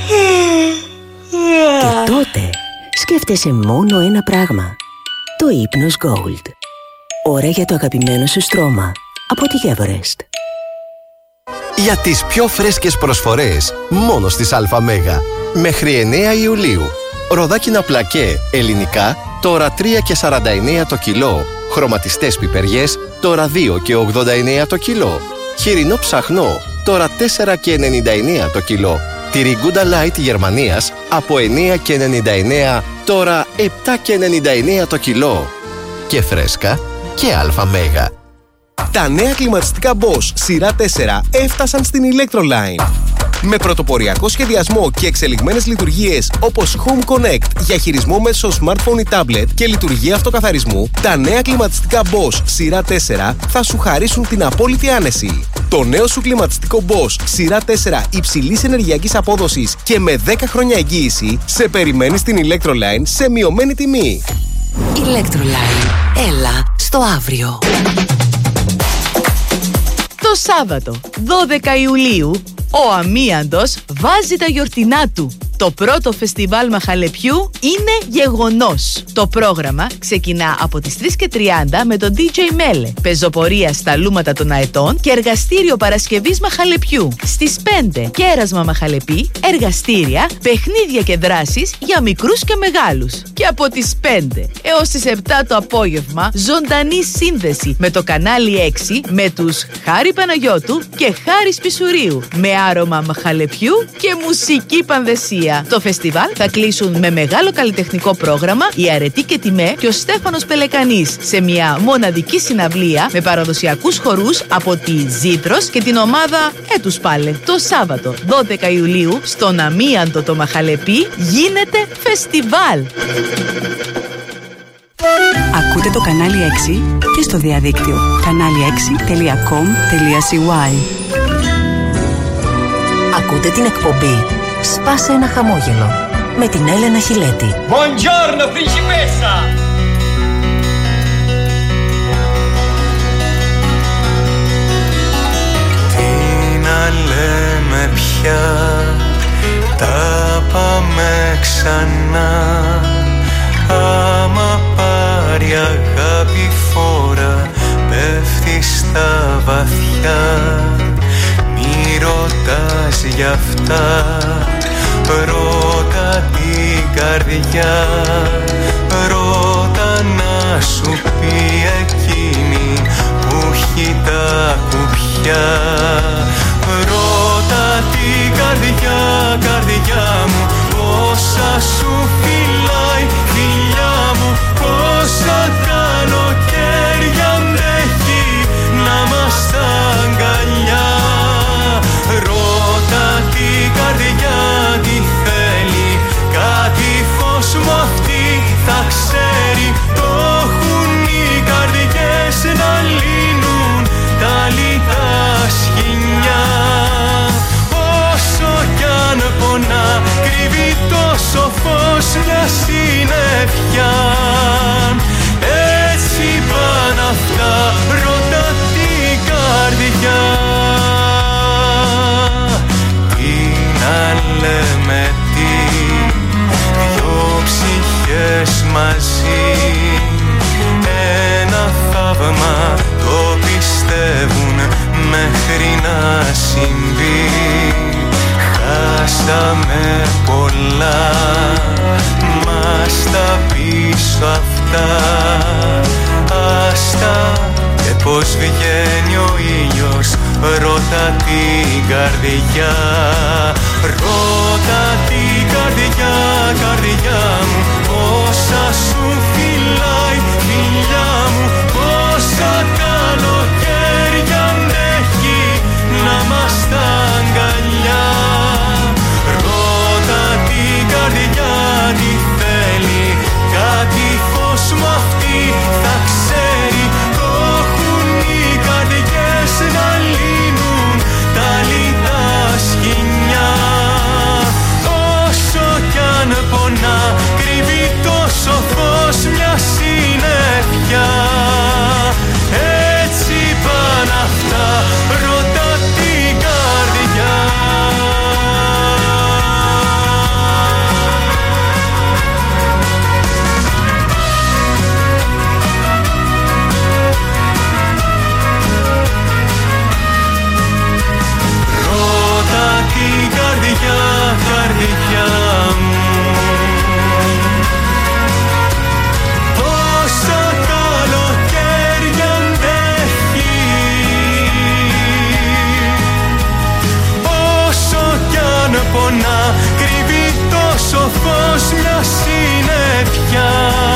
Και τότε σκέφτεσαι μόνο ένα πράγμα. Το ύπνος Gold. Ώρα για το αγαπημένο σου στρώμα από τη Everest. Για τις πιο φρέσκες προσφορές μόνο στις ΑΜΕΓΑ. Μέχρι 9 Ιουλίου. Ροδάκινα πλακέ ελληνικά τώρα 3,49 το κιλό. Χρωματιστές πιπεριές τώρα 2,89 το κιλό. Χοιρινό ψαχνό τώρα 4,99 το κιλό. Τυριγκούντα Light Γερμανίας από 9,99 τώρα 7,99 το κιλό. Και φρέσκα και ΑΜΕΓΑ. Τα νέα κλιματιστικά Bosch σειρά 4 έφτασαν στην Electroline. Με πρωτοποριακό σχεδιασμό και εξελιγμένες λειτουργίες όπως Home Connect για χειρισμό μέσω smartphone ή tablet και λειτουργία αυτοκαθαρισμού, τα νέα κλιματιστικά Bosch σειρά 4 θα σου χαρίσουν την απόλυτη άνεση. Το νέο σου κλιματιστικό Bosch σειρά 4 υψηλής ενεργειακής απόδοσης και με 10 χρόνια εγγύηση σε περιμένει στην Electroline σε μειωμένη τιμή. Electroline. Έλα στο αύριο. Το Σάββατο, 12 Ιουλίου, ο Αμίαντος βάζει τα γιορτινά του. Το πρώτο φεστιβάλ μαχαλεπιού είναι γεγονός. Το πρόγραμμα ξεκινά από τις 3:30 με τον DJ Mele, πεζοπορία στα λούματα των αετών και εργαστήριο Παρασκευής μαχαλεπιού. Στις 5 κέρασμα μαχαλεπί, εργαστήρια, παιχνίδια και δράσεις για μικρούς και μεγάλους. Και από τις 5 έως τις 7 το απόγευμα, ζωντανή σύνδεση με το κανάλι 6 με τους Χάρη Παναγιώτου και Χάρη Πισουρίου, με άρωμα μαχαλεπιού και μουσική πανδεσία. Το φεστιβάλ θα κλείσουν με μεγάλο καλλιτεχνικό πρόγραμμα η Αρετή και Τιμέ και ο Στέφανος Πελεκανής σε μια μοναδική συναυλία με παραδοσιακούς χορούς από τη Ζήτρος και την ομάδα Έτους Πάλε. Το Σάββατο 12 Ιουλίου στον Αμίαντο το Μαχαλεπί γίνεται φεστιβάλ. Ακούτε το κανάλι 6 και στο διαδίκτυο kanali6.com.cy. Ακούτε την εκπομπή «Σπάσε ένα χαμόγελο» με την Έλενα Χιλέτη. Buongiorno, principessa! Τι να λέμε πια, τα πάμε ξανά. Άμα πάρει αγάπη φόρα, πέφτει στα βαθιά. Μη ρωτάς γι' αυτά, ρώτα την καρδιά. Ρώτα να σου πει εκείνη που έχει τα κουπιά. Ρώτα την καρδιά, καρδιά μου, πόσα σου φυλάει, φιλιά μου, πόσα καλοκαίρια αντέχει να είμαστε αγκαλιά. Ρώτα την καρδιά τι θέλει, κάτι φως μου αυτή θα ξέρει. Το έχουν οι καρδιές να λύνουν τα λιτά σχοινιά. Όσο κι αν πονά, κρύβει τόσο φως μια συννεφιά. Έτσι πάνε αυτά, ρώτα την καρδιά. Να λέμε τι, δυο ψυχές μαζί, ένα θαύμα το πιστεύουν μέχρι να συμβεί. Χάσαμε πολλά, μας τα πίσω αυτά, άστα και πως βγαίνει ο ήλιος. Ρώτα την καρδιά, ρώτα την καρδιά, καρδιά μου, πόσα σου φυλάει, φιλιά μου, πόσα καλοκαίρια αντέχει να είμαστε αγκαλιά. Ρώτα την καρδιά τι θέλει, κάτι φως μου αυτή θα ξέρει. Το έχουν οι καρδιές να λύνουν τα λιτά σχοινιά. Όσο κι αν πονά, κρύβει τόσο φως μια συννεφιά. Έτσι πάνε αυτά, ρώτα την καρδιά. Ρώτα την καρδιά, καρδιά μου, πόσα καλοκαίρια αντέχει. Όσο κι αν πονά, κρύβει τόσο φως μια συννεφιά.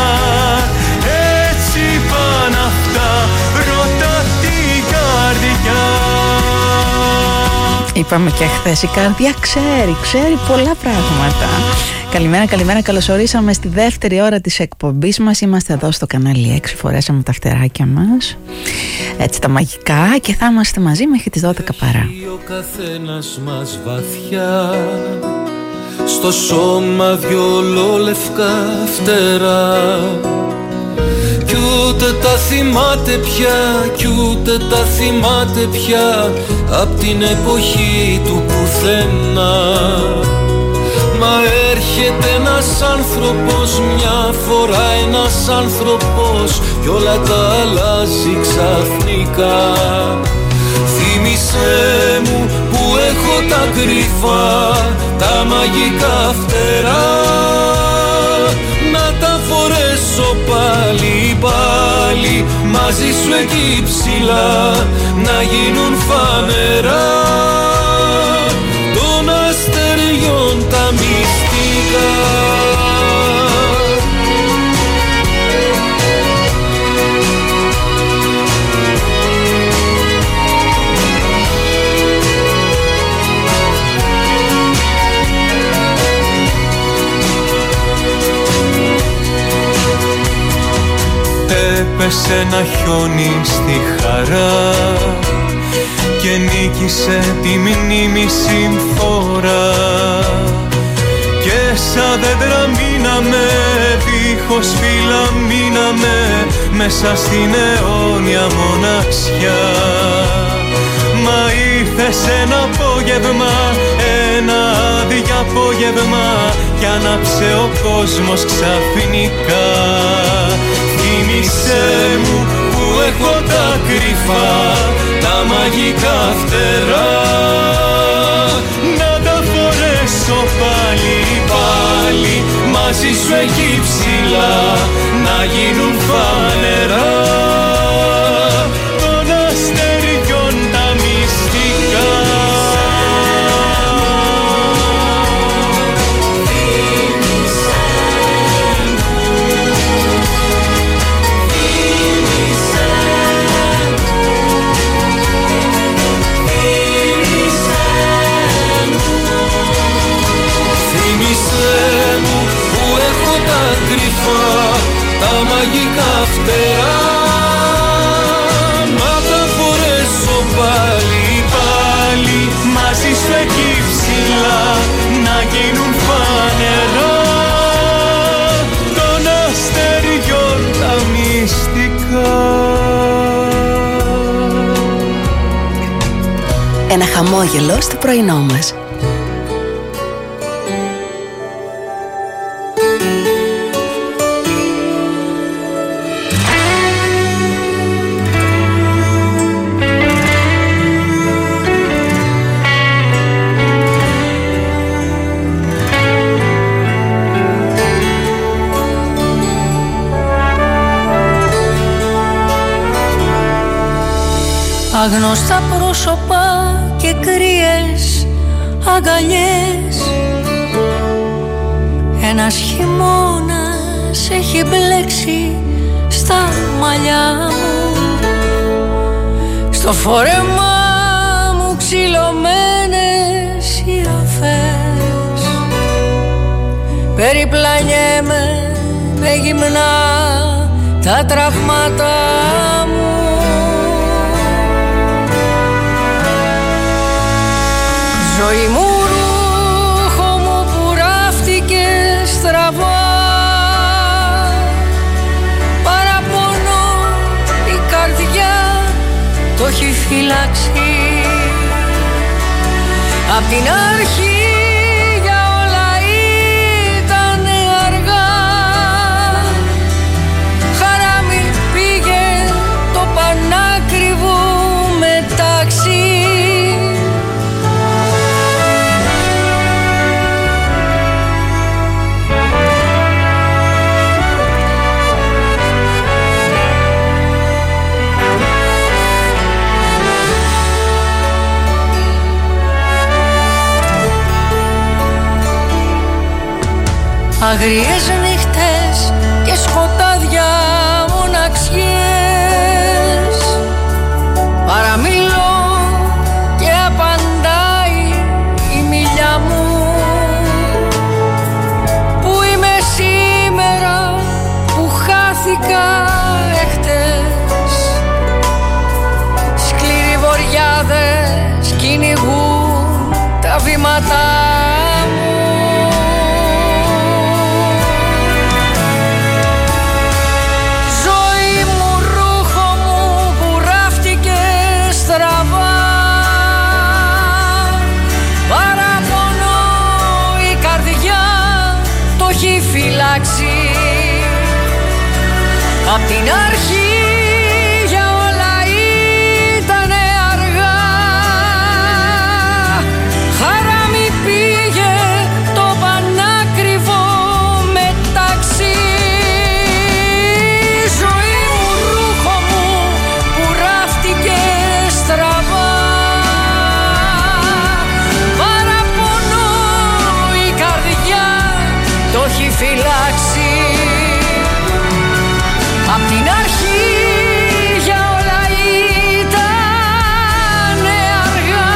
Έτσι πάνε αυτά, ρώτα την καρδιά. Η είπαμε και χθες, η καρδιά ξέρει πολλά πράγματα. Καλημέρα, καλωσορίσαμε στη δεύτερη ώρα της εκπομπής μας. Είμαστε εδώ στο κανάλι 6, φορέσαμε τα φτεράκια μας, έτσι τα μαγικά, και θα είμαστε μαζί μέχρι τις 12 παρά. Ο καθένας μας βαθιά, στο σώμα δυο λευκά φτερά, κι ούτε τα θυμάται πια, κι ούτε τα θυμάται πια, απ' την εποχή του πουθενά. Μα έρχεται ένας άνθρωπος, μια φορά ένας άνθρωπος, κι όλα τα αλλάζει ξαφνικά. Θύμησέ μου που έχω τα κρυφά, τα μαγικά φτερά, να τα φορέσω πάλι μαζί σου εκεί ψηλά, να γίνουν φανερά των αστεριών τα μυστικά. Έπεσε ένα χιόνι στη χαρά και νίκησε τη μνήμη συμφορά, και σαν δέντρα μείναμε, δίχως φύλλα μείναμε, μέσα στην αιώνια μοναξιά. Μα ήρθες ένα απόγευμα, ένα άδειο απόγευμα, κι άναψε ο κόσμος ξαφνικά. Θύμησέ μου που έχω τα κρυφά, τα μαγικά φτερά, να τα φορέσω πάλι μαζί σου εκεί ψηλά, να γίνουν φανερά των αστεριών τα μυστικά. Τα μαγικά φτερά, να τα φορέσω πάλι μαζί σου εκεί ψηλά, να γίνουν φανερά των αστεριών τα μυστικά. Ένα χαμόγελο στο πρωινό μας. Αγνωστά πρόσωπα και κρύες αγκαλιές, ένας χειμώνας έχει μπλέξει στα μαλλιά μου, στο φόρεμά μου ξυλωμένες οι αφές, περιπλανιέμαι με γυμνά τα τραύματα μου. Ζωή μου, ρούχο μου που ράφτηκε στραβά, παραπονώ η καρδιά το έχει φυλάξει. Απ' την αρχή για όλα ήτανε αργά, χαράμι πήγε το πανάκριβο μετάξι. Αγριές νύχτες και σκοτάδια μοναξιές, παραμιλώ και απαντάει κύματα μου. Ζωή μου, ρούχο μου που ράφτηκε στραβά, παραπονώ η καρδιά το έχει φυλάξει. Απ' την αρχή για όλα ήτανε αργά, χαράμι πήγε το πανάκριβο μεταξύ. Ζωή μου, ρούχο μου που ράφτηκε στραβά, παραπονώ η καρδιά το έχει φυλάξει. Απ' την αρχή για όλα ήτανε αργά,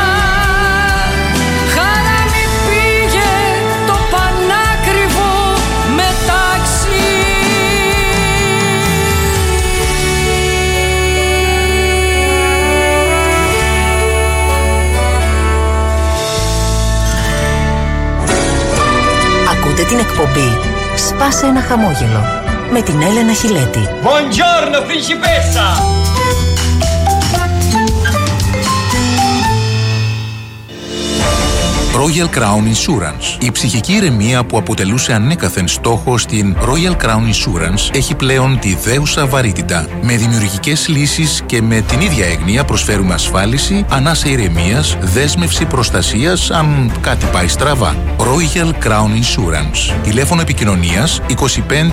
χαράμι πήγε το πανάκριβο μεταξύ. Ακούτε την εκπομπή «Σπάσε ένα χαμόγελο» με την Έλενα Χιλέτη. Buongiorno, principessa! Royal Crown Insurance. Η ψυχική ηρεμία που αποτελούσε ανέκαθεν στόχο στην Royal Crown Insurance έχει πλέον τη δέουσα βαρύτητα. Με δημιουργικές λύσεις και με την ίδια έγνοια προσφέρουμε ασφάλιση, ανάσα ηρεμίας, δέσμευση προστασίας αν κάτι πάει στραβά. Royal Crown Insurance. Τηλέφωνο επικοινωνίας 25 825 825.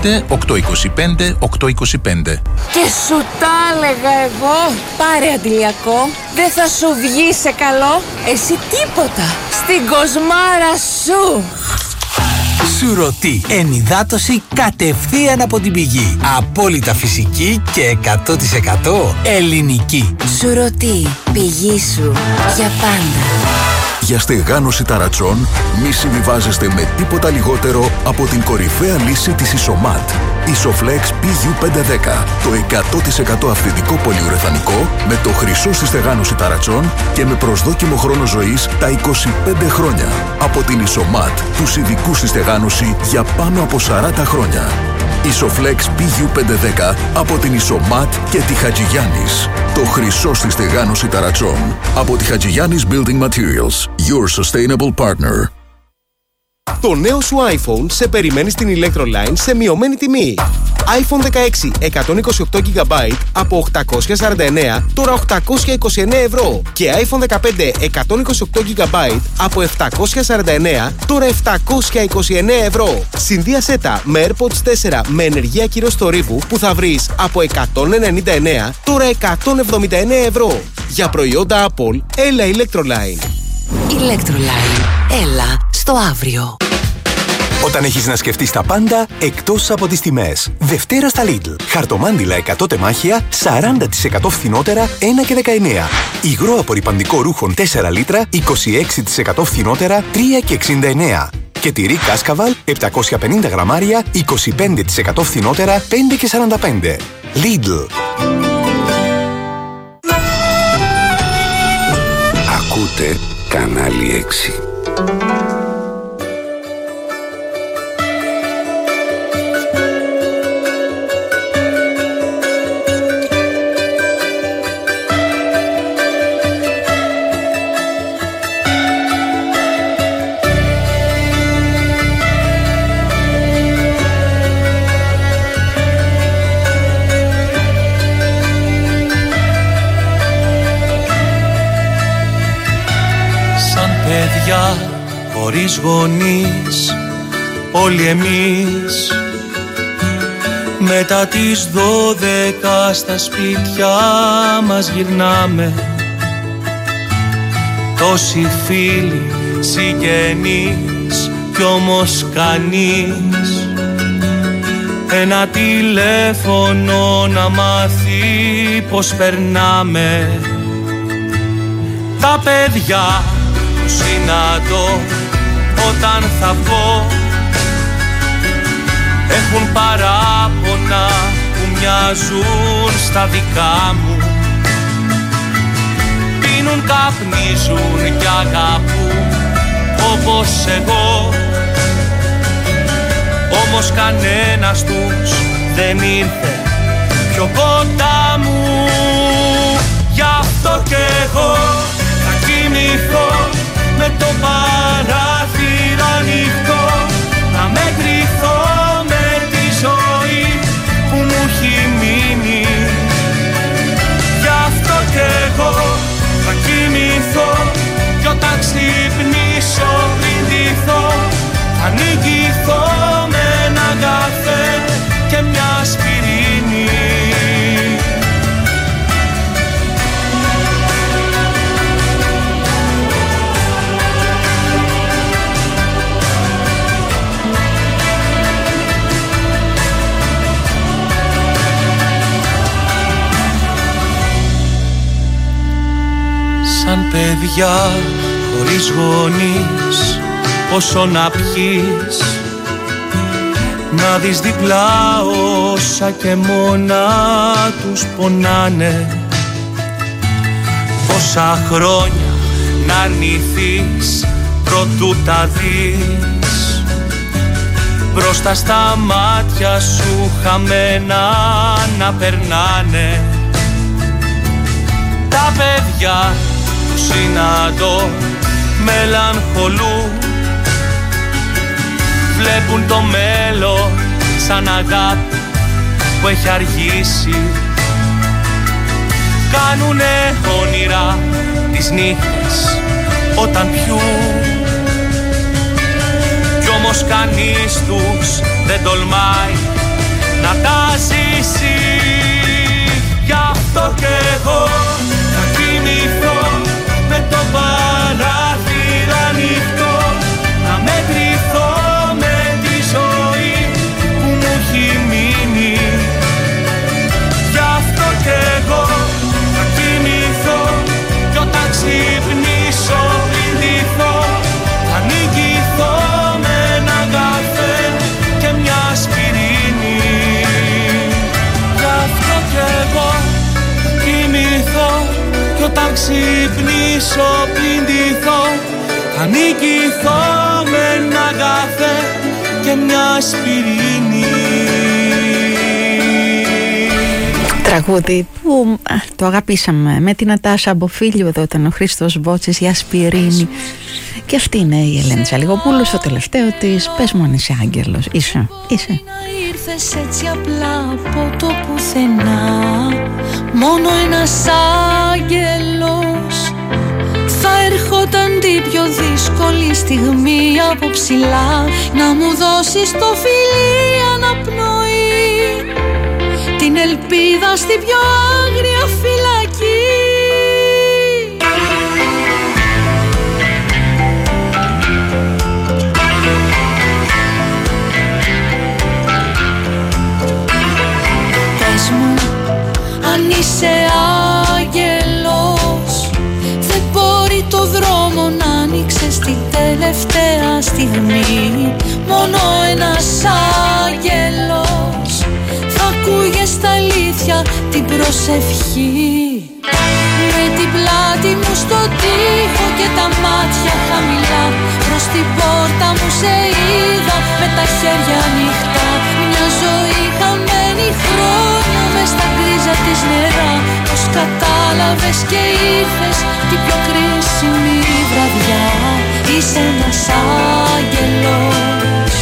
Και σου τα έλεγα εγώ. Πάρε αντιλιακό. Δεν θα σου βγει σε καλό. Εσύ τίποτα. Στην κοσμάρα σου. Σουρωτή. Ενυδάτωση κατευθείαν από την πηγή. Απόλυτα φυσική και 100% ελληνική. Σουρωτή. Πηγή σου για πάντα. Για στεγάνωση ταρατσών μη συμβιβάζεστε με τίποτα λιγότερο από την κορυφαία λύση της Isomat. Isoflex PU510. Το 100% αυθεντικό πολυουρεθανικό με το χρυσό στη στεγάνωση ταρατσών και με προσδόκιμο χρόνο ζωής τα 25 χρόνια. Από την Isomat, τους ειδικούς στη στεγάνωση για πάνω από 40 χρόνια. Isoflex PU510 από την Isomat και τη Χατζηγιάννης. Το χρυσό στη στεγάνωση ταρατσών. Από τη Χατζηγιάννης Building Materials. Your sustainable partner. Το νέο σου iPhone σε περιμένει στην Electroline σε μειωμένη τιμή. iPhone 16 128GB από 849 τώρα 829 ευρώ και iPhone 15 128GB από 749 τώρα 729 ευρώ. Συνδύασέ τα με AirPods 4 με ενεργεία κύρος θορύβου που θα βρεις από 199 τώρα 179 ευρώ. Για προϊόντα Apple, έλα Electroline. Electroline. Έλα στο αύριο. Όταν έχεις να σκεφτείς τα πάντα εκτός από τις τιμές. Δευτέρα στα Lidl. Χαρτομάντιλα 100 τεμάχια 40% φθηνότερα 1 και 19. Υγρό απορρυπαντικό ρούχων 4 λίτρα 26% φθηνότερα 3 και 69. Και τυρί Κάσκαβαλ 750 γραμμάρια 25% φθηνότερα 5 και 45. Lidl. Ακούτε κανάλι 6. Χωρίς γονείς, όλοι εμείς μετά τις 12 στα σπίτια μας γυρνάμε. Τόσοι φίλοι, συγγενείς κι όμως κανείς ένα τηλέφωνο να μάθει πως περνάμε. Τα παιδιά που συναντώ όταν θα βγω έχουν παράπονα που μοιάζουν στα δικά μου. Πίνουν, καπνίζουν κι αγαπούν όπως εγώ. Όμως κανένας τους δεν ήρθε πιο κοντά μου. Γι' αυτό κι εγώ θα κοιμηθώ με το παράθυρο ανοιχτό, να μετρηθώ με τη ζωή που μου έχει μείνει. Γι' αυτό κι εγώ θα κοιμηθώ κι όταν ξυπνήσω πριν ντυθώ θα νικηθώ με ένα καφέ και μια ασπιρίνη. Σαν παιδιά χωρίς γονείς, πόσο να πιείς, να δεις διπλά όσα και μόνα τους πονάνε. Πόσα χρόνια να αρνηθείς προτού τα δεις, μπροστά στα μάτια σου χαμένα να περνάνε. Τα παιδιά που συναντώ μελαγχολούν, βλέπουν το μέλλον σαν αγάπη που έχει αργήσει. Κάνουνε όνειρα τις νύχτες όταν πιούν, κι όμως κανείς τους δεν τολμάει να τα ζήσει. Γι' αυτό κι εγώ θα κοιμηθώ με το παράθυρο ανοιχτό, να μετρηθώ με τη ζωή που μου έχει μείνει. Γι' αυτό κι εγώ θα κοιμηθώ κι όταν ξυπνήσω πριν ντυθώ θα νικηθώ με ένα καφέ και μια ασπιρίνη. Γι' αυτό κι εγώ θα κοιμηθώ κι όταν ξυπνήσω πριν ντυθώ θα νικηθώ με ένα καφέ και μια ασπιρίνη. Τραγούδι που το αγαπήσαμε με την Νατάσα Αμποφίλιο. Εδώ ήταν ο Χρήστος Μπότσης για ασπιρίνη. Και αυτή είναι η Ελένη Τσαλιγοπούλου στο τελευταίο της «Πες μου αν είσαι άγγελος». Είσαι. Ήρθες έτσι απλά από το πουθενά, μόνο ένας άγγελος θα ερχόταν την πιο δύσκολη στιγμή από ψηλά, να μου δώσεις το φιλί αναπνοή, την ελπίδα στην πιο άγρια φυλακή. Πες μου αν είσαι άγγελος, δεν μπορεί το δρόμο να ανοίξει στην τελευταία στιγμή, μόνο ένας άγγελος θα ακούγες στα αλήθεια την προσευχή. Με την πλάτη μου στο τοίχο και τα μάτια χαμηλά, προς την πόρτα μου σε είδα με τα χέρια ανοιχτά. Μια ζωή χαμένη, χρόνια μες στα γκρίζα της νερά. Πως κατάλαβες και ήρθες την πιο κρίσιμη βραδιά. Είσαι ένας άγγελος.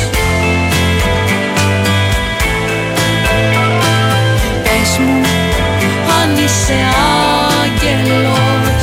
Πες μου αν είσαι άγγελος.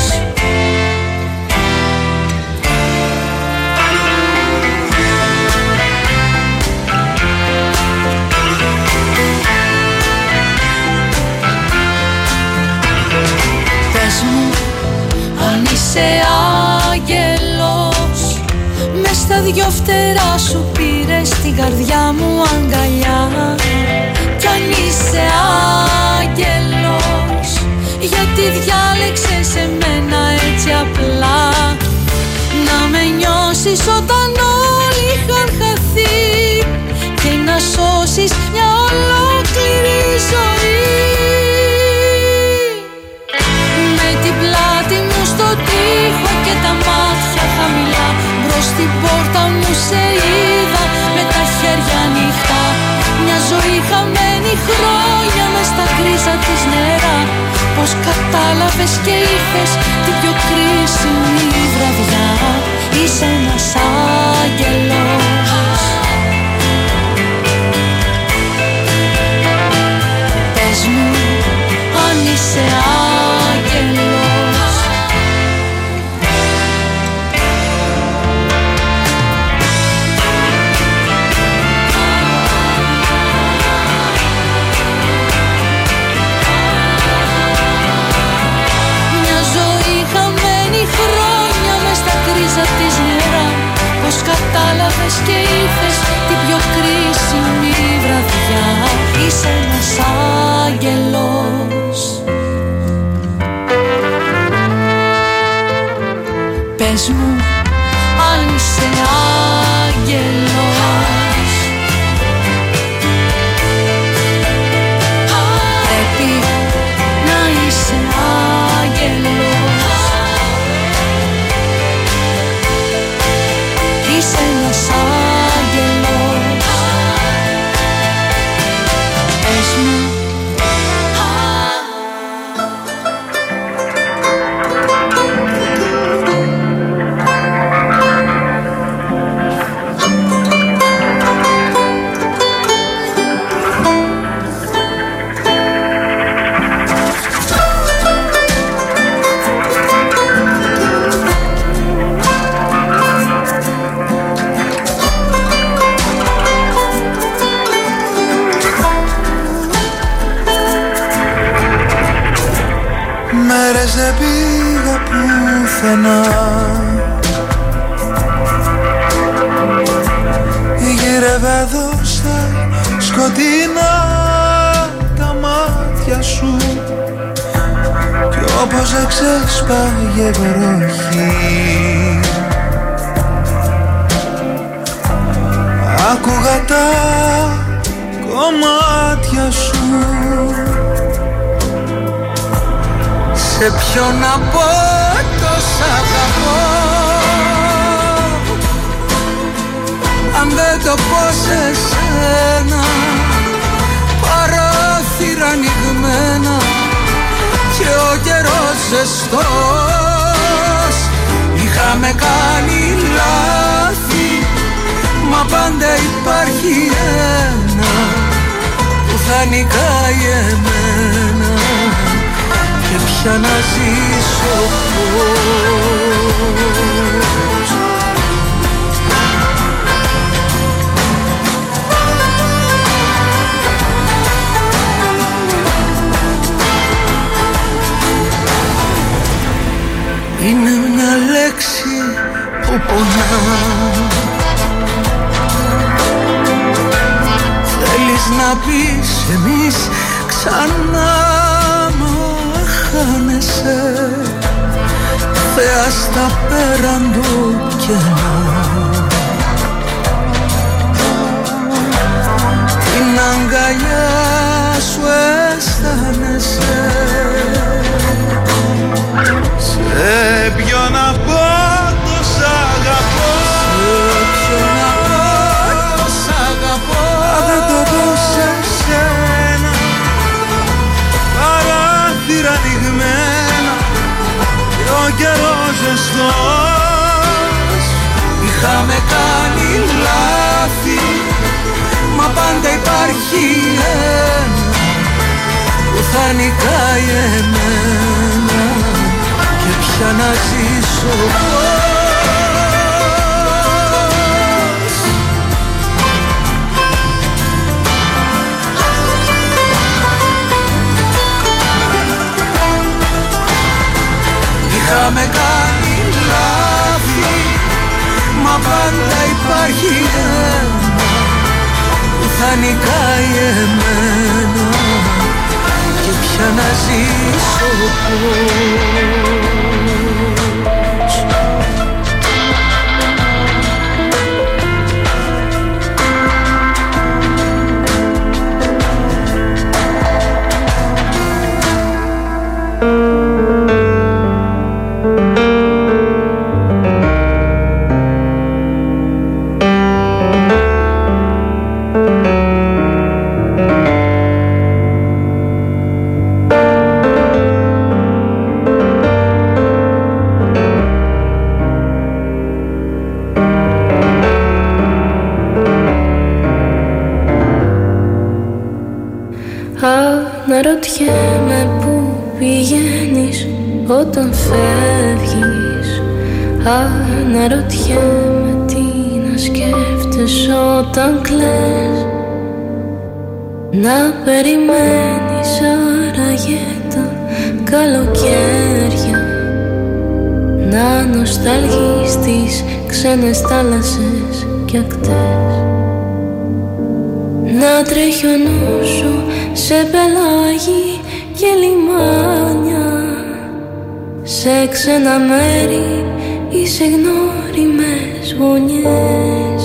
Πες μου αν είσαι άγγελος. Μες στα δυο φτερά σου πήρες την καρδιά μου αγκαλιά. Κι αν είσαι άγγελος, γιατί διάλεξες εμένα έτσι απλά, να με νιώσεις όταν όλοι είχαν χαθεί και να σώσεις μια ολόκληρη ζωή. Με την πλάτη μου στο τοίχο και τα μάτια χαμηλά, μπρος στην Πως κατάλαβες και ήρθες την πιο κρίσιμη βραδιά. Είσαι ένας άγγελος. Πες μου αν είσαι άγγελος. Χρόνια μες στα κρίζα της νερά. Πως κατάλαβες και ήρθες την πιο κρίσιμη βραδιά. Είσαι ένας άγγελος. Πες μου αν είσαι άγγελος. Πρέπει να είσαι άγγελος. Είσαι ένας άγγελος. Πες μου. Μέρες δεν πήγα πουθενά. Γύρευα εδώ στα σκοτεινά τα μάτια σου. Κι όπως εξέσπαγε βροχή, άκουγα τα κομμάτια σου. Σε ποιον να πω το σ' αγαπώ, αν δεν το πω σε σένα. Παράθυρα ανοιγμένα και ο καιρός ζεστός. Είχαμε κάνει λάθη, μα πάντα υπάρχει ένα που θα νικάει εμένα. Και πια να ζήσω πώς. Είναι μια λέξη που πονά. Θέλεις να πεις εμείς ξανά, χάνεσαι Θεά στα πέραν του κενά. Την αγκαλιά σου αισθάνεσαι. Σε ποιον να πω το σ' αγαπώ, σε ποιον να πω το σ' αγαπώ. Αν δεν το πω σε σένα, παράθυρα ανοιγμένα και ο καιρός ζεστός. Είχαμε κάνει λάθη, μα πάντα υπάρχει ένα που θα νικάει εμένα. Και πια να ζήσω πώς. Είχαμε κάνει λάθη, μα πάντα υπάρχει ένα που θα νικάει εμένα. Και πια να ζήσω πώς. Αναρωτιέμαι που πηγαίνεις όταν φεύγεις. Αναρωτιέμαι τι να σκέφτεσαι όταν κλαις. Να περιμένεις άραγε τα καλοκαίρια, να νοσταλγείς τις ξένες θάλασσες και ακτές. Να τρέχει ο νους σου σε πελάγι και λιμάνια, σε ξένα μέρη ή σε γνώριμες γωνιές.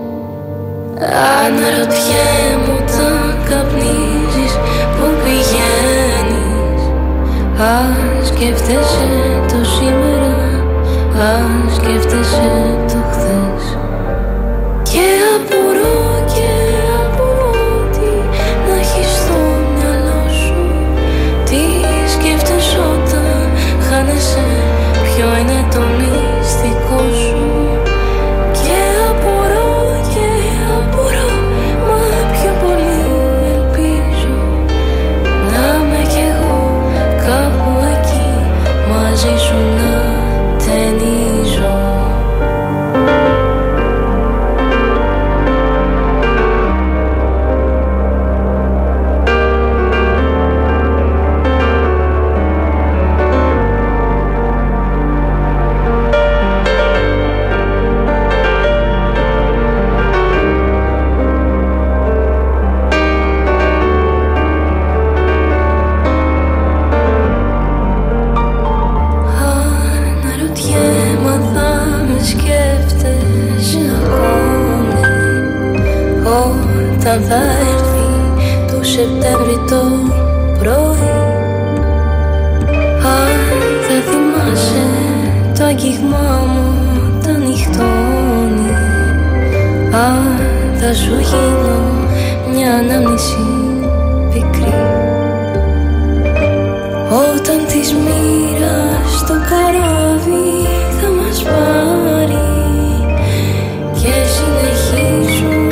Αναρωτιέμαι όταν καπνίζεις που πηγαίνεις. Αν σκέφτεσαι το σήμερα, αν σκέφτεσαι το χθες. Και απορώ τι να έχεις στο μυαλό σου. Τι σκέφτεσαι όταν χάνεσαι, ποιο είναι το μυστικό σου. Και απορώ, μα πιο πολύ ελπίζω να είμαι κι εγώ κάπου εκεί μαζί σου να ταινίζω. Όταν θα έρθει το Σεπτέμβρη το πρωί, αν θα θυμάσαι το αγγίγμα μου τα νυχτώνει, αν θα σου γίνω μια ανάμνηση πικρή. Όταν της μοίρας το καράβι θα μας πάρει και συνεχίζουν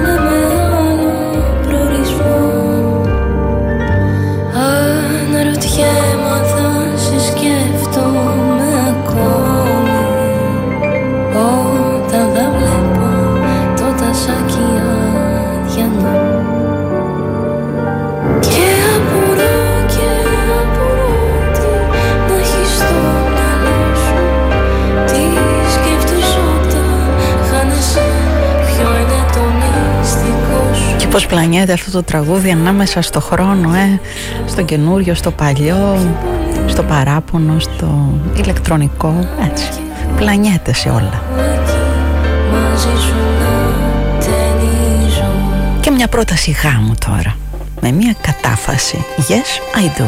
Πώς πλανιέται αυτό το τραγούδι ανάμεσα στο χρόνο, στο καινούριο, στο παλιό, στο παράπονο, στο ηλεκτρονικό, έτσι. Πλανιέται σε όλα. Και μια πρόταση γάμου τώρα, με μια κατάφαση. Yes, I do.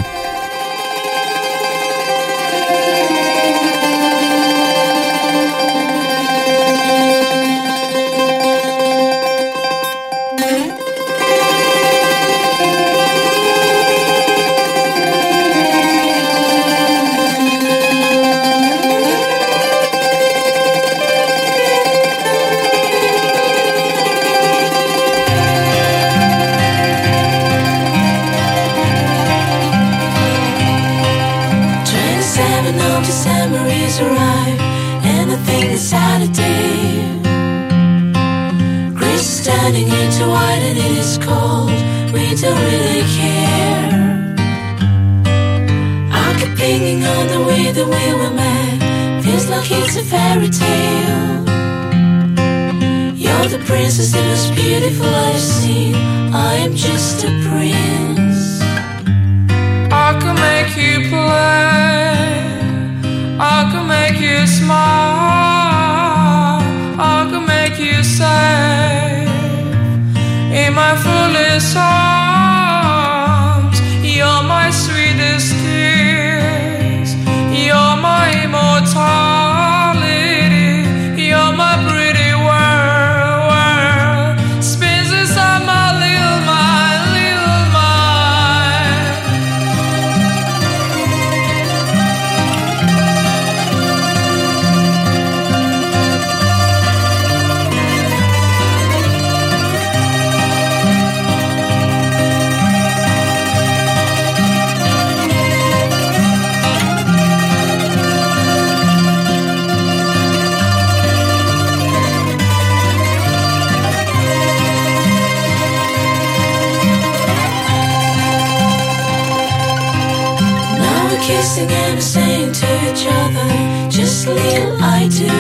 kissing and saying to each other just little I do.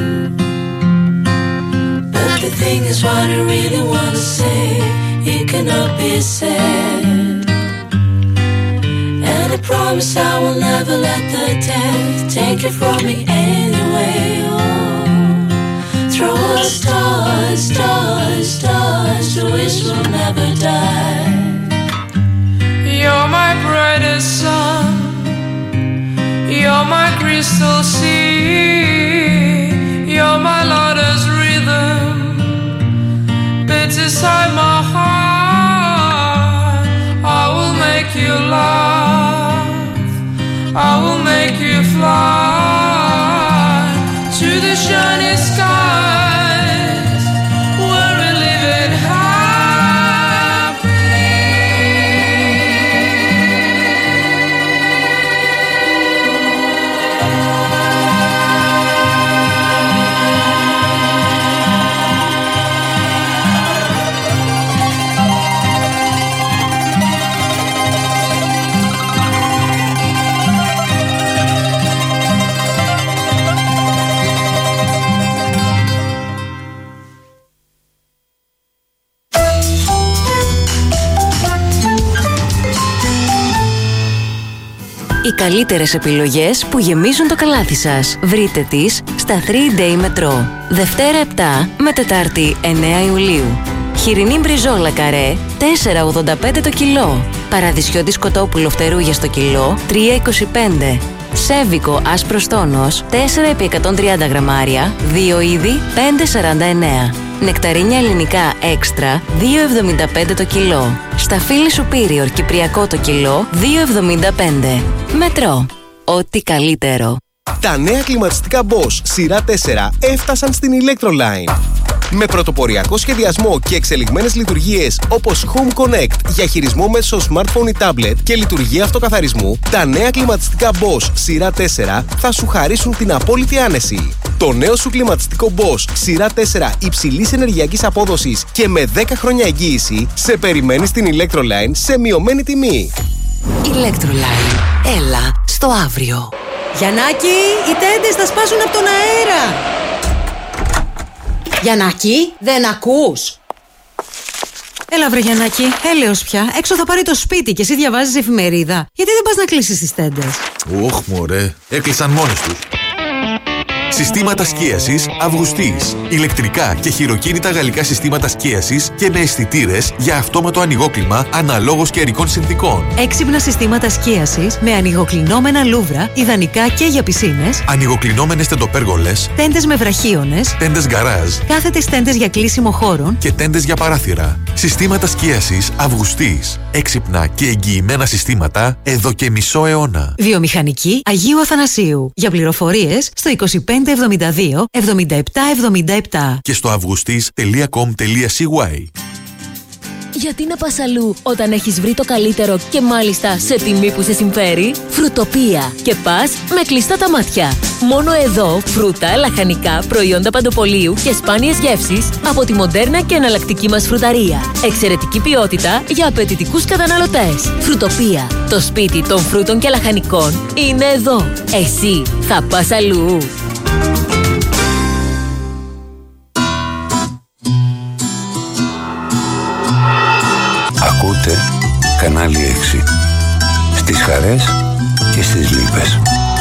But the thing is what I really wanna say, it cannot be said. And I promise I will never let the death take it from me anyway. Oh, throw us stars, stars, stars, the wish will never die. You're my brightest sun, you're my crystal sea, you're my lover's rhythm, beats inside my heart. I will make you laugh, I will make you fly to the shining skies where we live in Οι καλύτερες επιλογές που γεμίζουν το καλάθι σας. Βρείτε τις στα 3-Day Metro. Δευτέρα 7 με Τετάρτη 9 Ιουλίου. Χοιρινή μπριζόλα καρέ 4,85 το κιλό. Παραδεισιώτη σκοτόπουλο φτερούγια στο κιλό 3,25. Σέβικο άσπρος τόνος 4x130 γραμμάρια 2 είδη 5,49. Νεκταρίνια ελληνικά έξτρα 2,75 το κιλό. Σταφύλι Superior κυπριακό το κιλό 2,75. Μετρό. Ό,τι καλύτερο. Τα νέα κλιματιστικά Bosch σειρά 4 έφτασαν στην Electroline. Με πρωτοποριακό σχεδιασμό και εξελιγμένες λειτουργίες όπως Home Connect για χειρισμό μέσω smartphone ή tablet και λειτουργία αυτοκαθαρισμού, τα νέα κλιματιστικά Bosch σειρά 4 θα σου χαρίσουν την απόλυτη άνεση. Το νέο σου κλιματιστικό Bosch σειρά 4 υψηλής ενεργειακής απόδοσης και με 10 χρόνια εγγύηση σε περιμένει στην Electroline σε μειωμένη τιμή. Electroline. Έλα στο αύριο. Γιαννάκη, οι τέντες θα σπάσουν από τον αέρα. Γιαννάκη, δεν ακούς? Έλα βρε Γιαννάκη, έλεος πια. Έξω θα πάρει το σπίτι και εσύ διαβάζεις εφημερίδα. Γιατί δεν πας να κλείσεις τις τέντες? Ωχ μωρέ, έκλεισαν μόνες τους. Συστήματα σκίασης Αυγουστής. Ηλεκτρικά και χειροκίνητα γαλλικά συστήματα σκίασης και με αισθητήρες για αυτόματο ανοιγόκλιμα αναλόγως καιρικών συνθήκων. Έξυπνα συστήματα σκίασης με ανοιγοκλεινόμενα λούβρα, ιδανικά και για πισίνες. Ανοιγοκλεινόμενες τεντοπέργολες. Τέντες με βραχίονες. Τέντες γκαράζ. Κάθετες τέντες για κλείσιμο χώρων. Και τέντες για παράθυρα. Συστήματα σκίασης Αυγουστής. Έξυπνα και εγγυημένα συστήματα εδώ και μισό αιώνα. Βιομηχανική Αγίου Αθανασίου. Για πληροφορίες στο 2572 7777 και στο augustis.com.cy. Γιατί να πας αλλού όταν έχεις βρει το καλύτερο και μάλιστα σε τιμή που σε συμφέρει? Φρουτοπία. Και πας με κλειστά τα μάτια. Μόνο εδώ φρούτα, λαχανικά, προϊόντα παντοπολίου και σπάνιες γεύσεις από τη μοντέρνα και εναλλακτική μας φρουταρία. Εξαιρετική ποιότητα για απαιτητικούς καταναλωτές. Φρουτοπία. Το σπίτι των φρούτων και λαχανικών είναι εδώ. Εσύ θα πας αλλού? Ακούτε κανάλι 6. Στις χαρές και στις λύπες.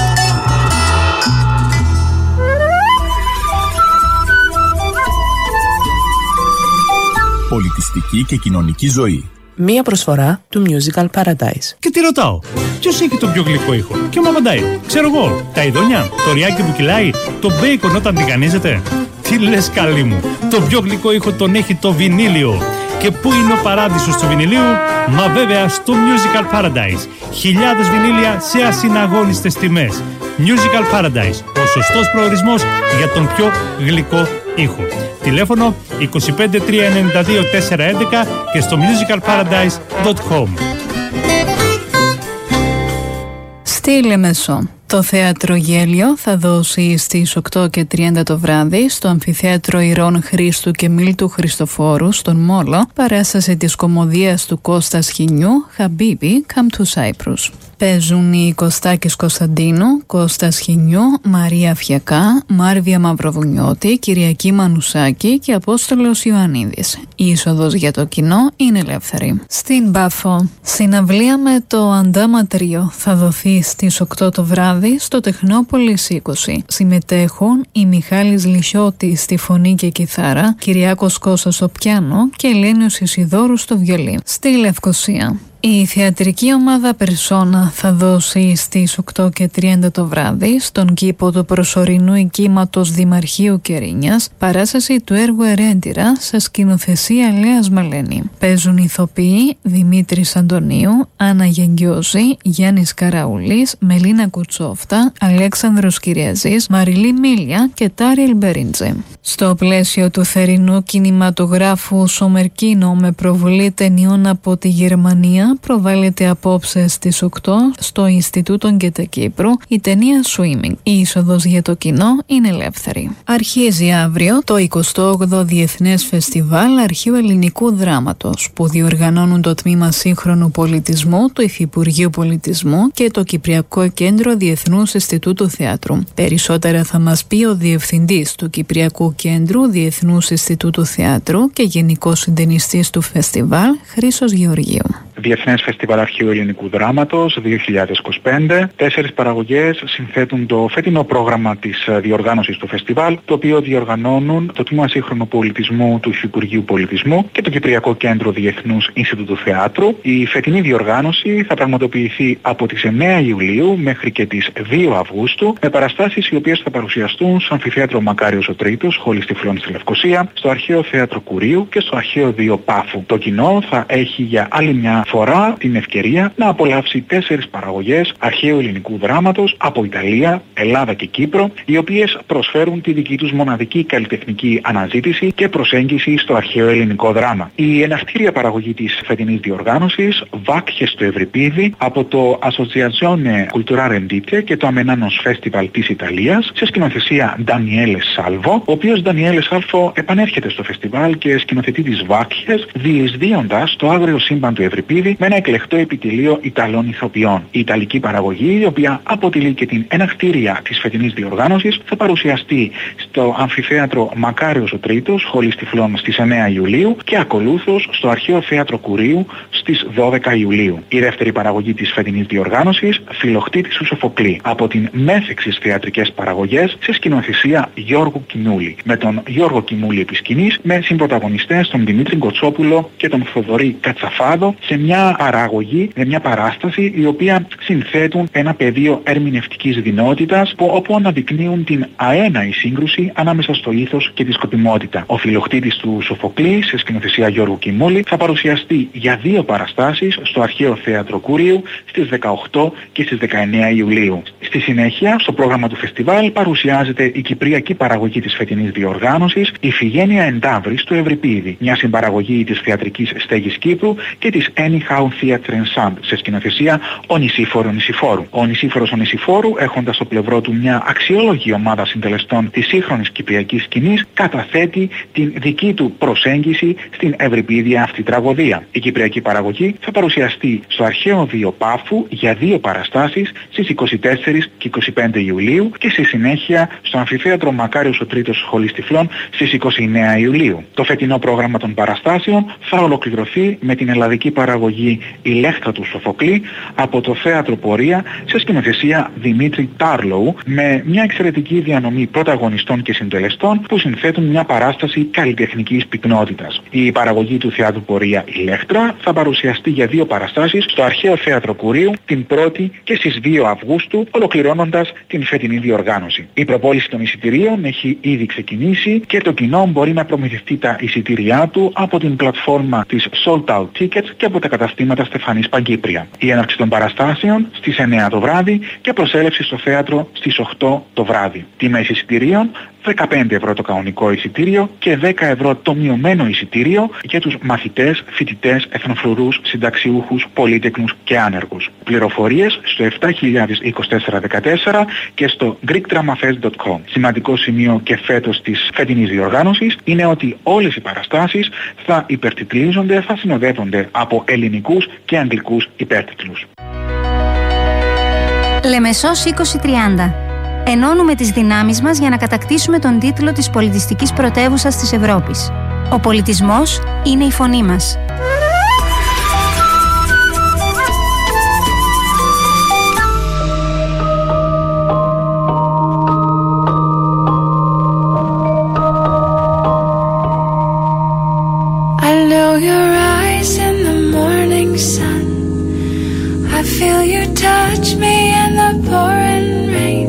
Πολιτιστική και κοινωνική ζωή. Μία προσφορά του Musical Paradise. Και τι ρωτάω, ποιος έχει τον πιο γλυκό ήχο? Και μου απαντάει, ξέρω εγώ, τα ειδόνια, το ριάκι που κυλάει, το μπέικον όταν τηγανίζεται. Τι λες καλή μου, το πιο γλυκό ήχο τον έχει το βινίλιο. Και πού είναι ο παράδεισος του βινιλίου? Μα βέβαια στο Musical Paradise. Χιλιάδες βινίλια σε ασυναγώνιστες τιμές. Musical Paradise, ο σωστός προορισμός για τον πιο γλυκό ήχο. Τηλέφωνο 25 392 411 και στο musicalparadise.com. Στη Λεμεσό, το θέατρο Γέλιο θα δώσει στις 8:30 το βράδυ στο Αμφιθέατρο Ηρών Χρήστου και Μίλτου Χριστοφόρου στον Μόλο παράσταση της κωμωδίας του Κώστα Σχοινιού Habibi Come to Cyprus. Παίζουν οι Κωστάκης Κωνσταντίνου, Κώστας Χινιού, Μαρία Φιακά, Μάρβια Μαυροβουνιώτη, Κυριακή Μανουσάκη και Απόστολος Ιωαννίδης. Η είσοδος για το κοινό είναι ελεύθερη. Στην Πάφο, συναυλία με το Αντάμα Τρίο θα δοθεί στις 8 το βράδυ στο Τεχνόπολης 20. Συμμετέχουν η Μιχάλης Λυσιώτης στη φωνή και κιθάρα, Κυριάκος Κώστας στο πιάνο και Ελένιος Ισιδώρου στο βιολί. Στη Λευκοσία, η θεατρική ομάδα Περσόνα θα δώσει στις 8:30 το βράδυ στον κήπο του προσωρινού οικίματος Δημαρχείου Κερίνιας παράσταση του έργου Ερέντηρα σε σκηνοθεσία Λέας Μαλένη. Παίζουν ηθοποιοί Δημήτρης Αντωνίου, Άννα Γεγγιώζη, Γιάννης Καραούλης, Μελίνα Κουτσόφτα, Αλέξανδρος Κυριαζής, Μαριλή Μίλια και Τάριελ Μπερίντζε. Στο πλαίσιο του θερινού κινηματογράφου Σομερκίνο με προβολή ταινιών από τη Γερμανία, προβάλλεται απόψε στις 8 στο Ινστιτούτο Γκέτε Κύπρου η ταινία Swimming. Η είσοδος για το κοινό είναι ελεύθερη. Αρχίζει αύριο το 28ο Διεθνές Φεστιβάλ Αρχαίου Ελληνικού Δράματος που διοργανώνουν το Τμήμα Σύγχρονου Πολιτισμού του Υφυπουργείου Πολιτισμού και το Κυπριακό Κέντρο Διεθνούς Ινστιτούτου Θεάτρου. Περισσότερα θα μας πει ο Διευθυντής του Κυπριακού Κέντρου Διεθνούς Ινστιτούτου Θεάτρου και Γενικός Συντονιστής του Φεστιβάλ, Χρήστος Γεωργίου. Διεθνές Φεστιβάλ Αρχαίου Ελληνικού Δράματος 2025. 4 παραγωγές συνθέτουν το φετινό πρόγραμμα της διοργάνωσης του φεστιβάλ, το οποίο διοργανώνουν το Τμήμα Σύγχρονου Πολιτισμού του Υφυπουργείου Πολιτισμού και το Κυπριακό Κέντρο Διεθνούς Ινστιτούτου Θεάτρου. Η φετινή διοργάνωση θα πραγματοποιηθεί από τις 9 Ιουλίου μέχρι και τις 2 Αυγούστου με παραστάσεις οι οποίες θα παρουσιαστούν στο Αμφιθέατρο Μακάριος ο Τρίτος, Σχολής Τυφλών στη Λευκοσία, στο Αρχαίο Θέατρο Κουρίου και στο Αρχαίο 2 Πάφου. Το κοινό θα έχει για άλλη μια φορά την ευκαιρία να απολαύσει 4 παραγωγές αρχαίου ελληνικού δράματος από Ιταλία, Ελλάδα και Κύπρο, οι οποίες προσφέρουν τη δική τους μοναδική καλλιτεχνική αναζήτηση και προσέγγιση στο αρχαίο ελληνικό δράμα. Η εναυτήρια παραγωγή της φετινής διοργάνωσης, Βάκχες στο Ευρυπίδι, από το Associazione Culturale Rendite και το Amenanos Festival της Ιταλίας, σε σκηνοθεσία Ντανιέλε Σάλβο, ο οποίος Ντανιέλε Σάλβο επανέρχεται στο φεστιβάλ και σκηνοθετεί τις Βάκχες, διεισδύοντας το άγριο σύμπαν του Ευρυπίδι με ένα εκλεκτό επιτελείο Ιταλών ηθοποιών. Η ιταλική παραγωγή, η οποία αποτελεί και την εναυτήρια της φετινής διοργάνωσης, θα παρουσιαστεί στο Αμφιθέατρο Μακάριος ο Τρίτος, Σχολής Τυφλών στις 9 Ιουλίου και ακολούθως στο Αρχαίο Θέατρο Κουρίου στις 12 Ιουλίου. Η δεύτερη παραγωγή της φετινής διοργάνωσης, Φιλοκτήτης του Σοφοκλή, από την Μέθεξης θεατρικές παραγωγές σε σκηνοθεσία Γιώργου Κιμούλη. Με τον Γιώργο Κιμούλη επί σκηνής, με συμπρωταγωνιστές τον Δημήτρη Γκοτσόπουλο και τον Θοδωρή Κατσαφάδο, σε μια παραγωγή, με μια παράσταση η οποία συνθέτουν ένα πεδίο ερμηνευτικής δυνότητας όπου αναδεικνύουν την αέναη σύγκρουση ανάμεσα στο ήθος και τη σκοπιμότητα. Ο Φιλοκτήτης του Σοφοκλή, σε σκηνοθεσία Γιώργου Κιμούλη, θα παρουσιαστεί για 2 παραστάσεις στο Αρχαίο Θέατρο Κουρίου στις 18 και στις 19 Ιουλίου. Στη συνέχεια, στο πρόγραμμα του φεστιβάλ παρουσιάζεται η κυπριακή παραγωγή της φετινής διοργάνωσης, η Ιφηγένεια Ενταύρη στο Ευρυπίδι, μια συμπαραγωγή της θεατρικής στέγης Κύπρου και της Anyhow Theatre Ensemble, σε σκηνοθεσία ο Νησίφορο Νησιφόρου. Ο Νησίφορος ο Νησιφόρου, έχοντας στο πλευρό του μια αξιόλογη ομάδα συντελεστών της σύγχρονης κυπριακής σκηνής, καταθέτει την δική του προσέγγιση στην ευρυπίδια αυτή τραγωδία. Η κυπριακή παραγωγή θα παρουσιαστεί στο Αρχαίο 2 Πάφου για 2 παραστάσεις στις 24 και 25 Ιουλίου και στη συνέχεια στο Αμφιθέατρο Μακάριος ο Τρίτος, Σχολής Τυφλών στις 29 Ιουλίου. Το φετινό πρόγραμμα των παραστάσεων θα ολοκληρωθεί με την ελλαδική παραγωγή Ηλέκτρα του Σοφοκλή από το Θέατρο Πορεία σε σκηνοθεσία Δημήτρη Τάρλοου, με μια εξαιρετική διανομή πρωταγωνιστών και συντελεστών που συνθέτουν μια παράσταση καλλιτεχνικής πυκνότητας. Η παραγωγή του Θεάτρου Πορεία Ηλέκτρα θα παρουσιαστεί για 2 παραστάσεις στο Αρχαίο Θέατρο Κουρίου την 1η και στις 2 Αυγούστου, ολοκληρώνοντας την φετινή διοργάνωση. Η προπόληση των εισιτηρίων έχει ήδη ξεκινήσει και το κοινό μπορεί να προμηθευτεί τα εισιτήριά του από την πλατφόρμα της Sold Out Tickets και από τα καταστήματα Στεφανής Παγκύπρια. Η έναρξη των παραστάσεων στις 9 το βράδυ και προσέλευση στο θέατρο στις 8 το βράδυ. Τιμές εισιτηρίων 15 ευρώ το κανονικό εισιτήριο και 10 ευρώ το μειωμένο εισιτήριο για τους μαθητές, φοιτητές, εθνοφρουρούς, συνταξιούχους, πολύτεκνους και άνεργους. Πληροφορίες στο 702414 και στο greekdramafest.com. Σημαντικό σημείο και φέτος της φετινής διοργάνωσης είναι ότι όλες οι παραστάσεις θα υπερτιτλίζονται, θα συνοδεύονται από ελληνικούς και αγγλικούς υπέρτιτλους. Λεμεσός 2030. Ενώνουμε τις δυνάμεις μας για να κατακτήσουμε τον τίτλο της πολιτιστικής πρωτεύουσας της Ευρώπης. Ο πολιτισμός είναι η φωνή μας. I know your eyes in the morning sun. I feel you touch me in the pouring rain.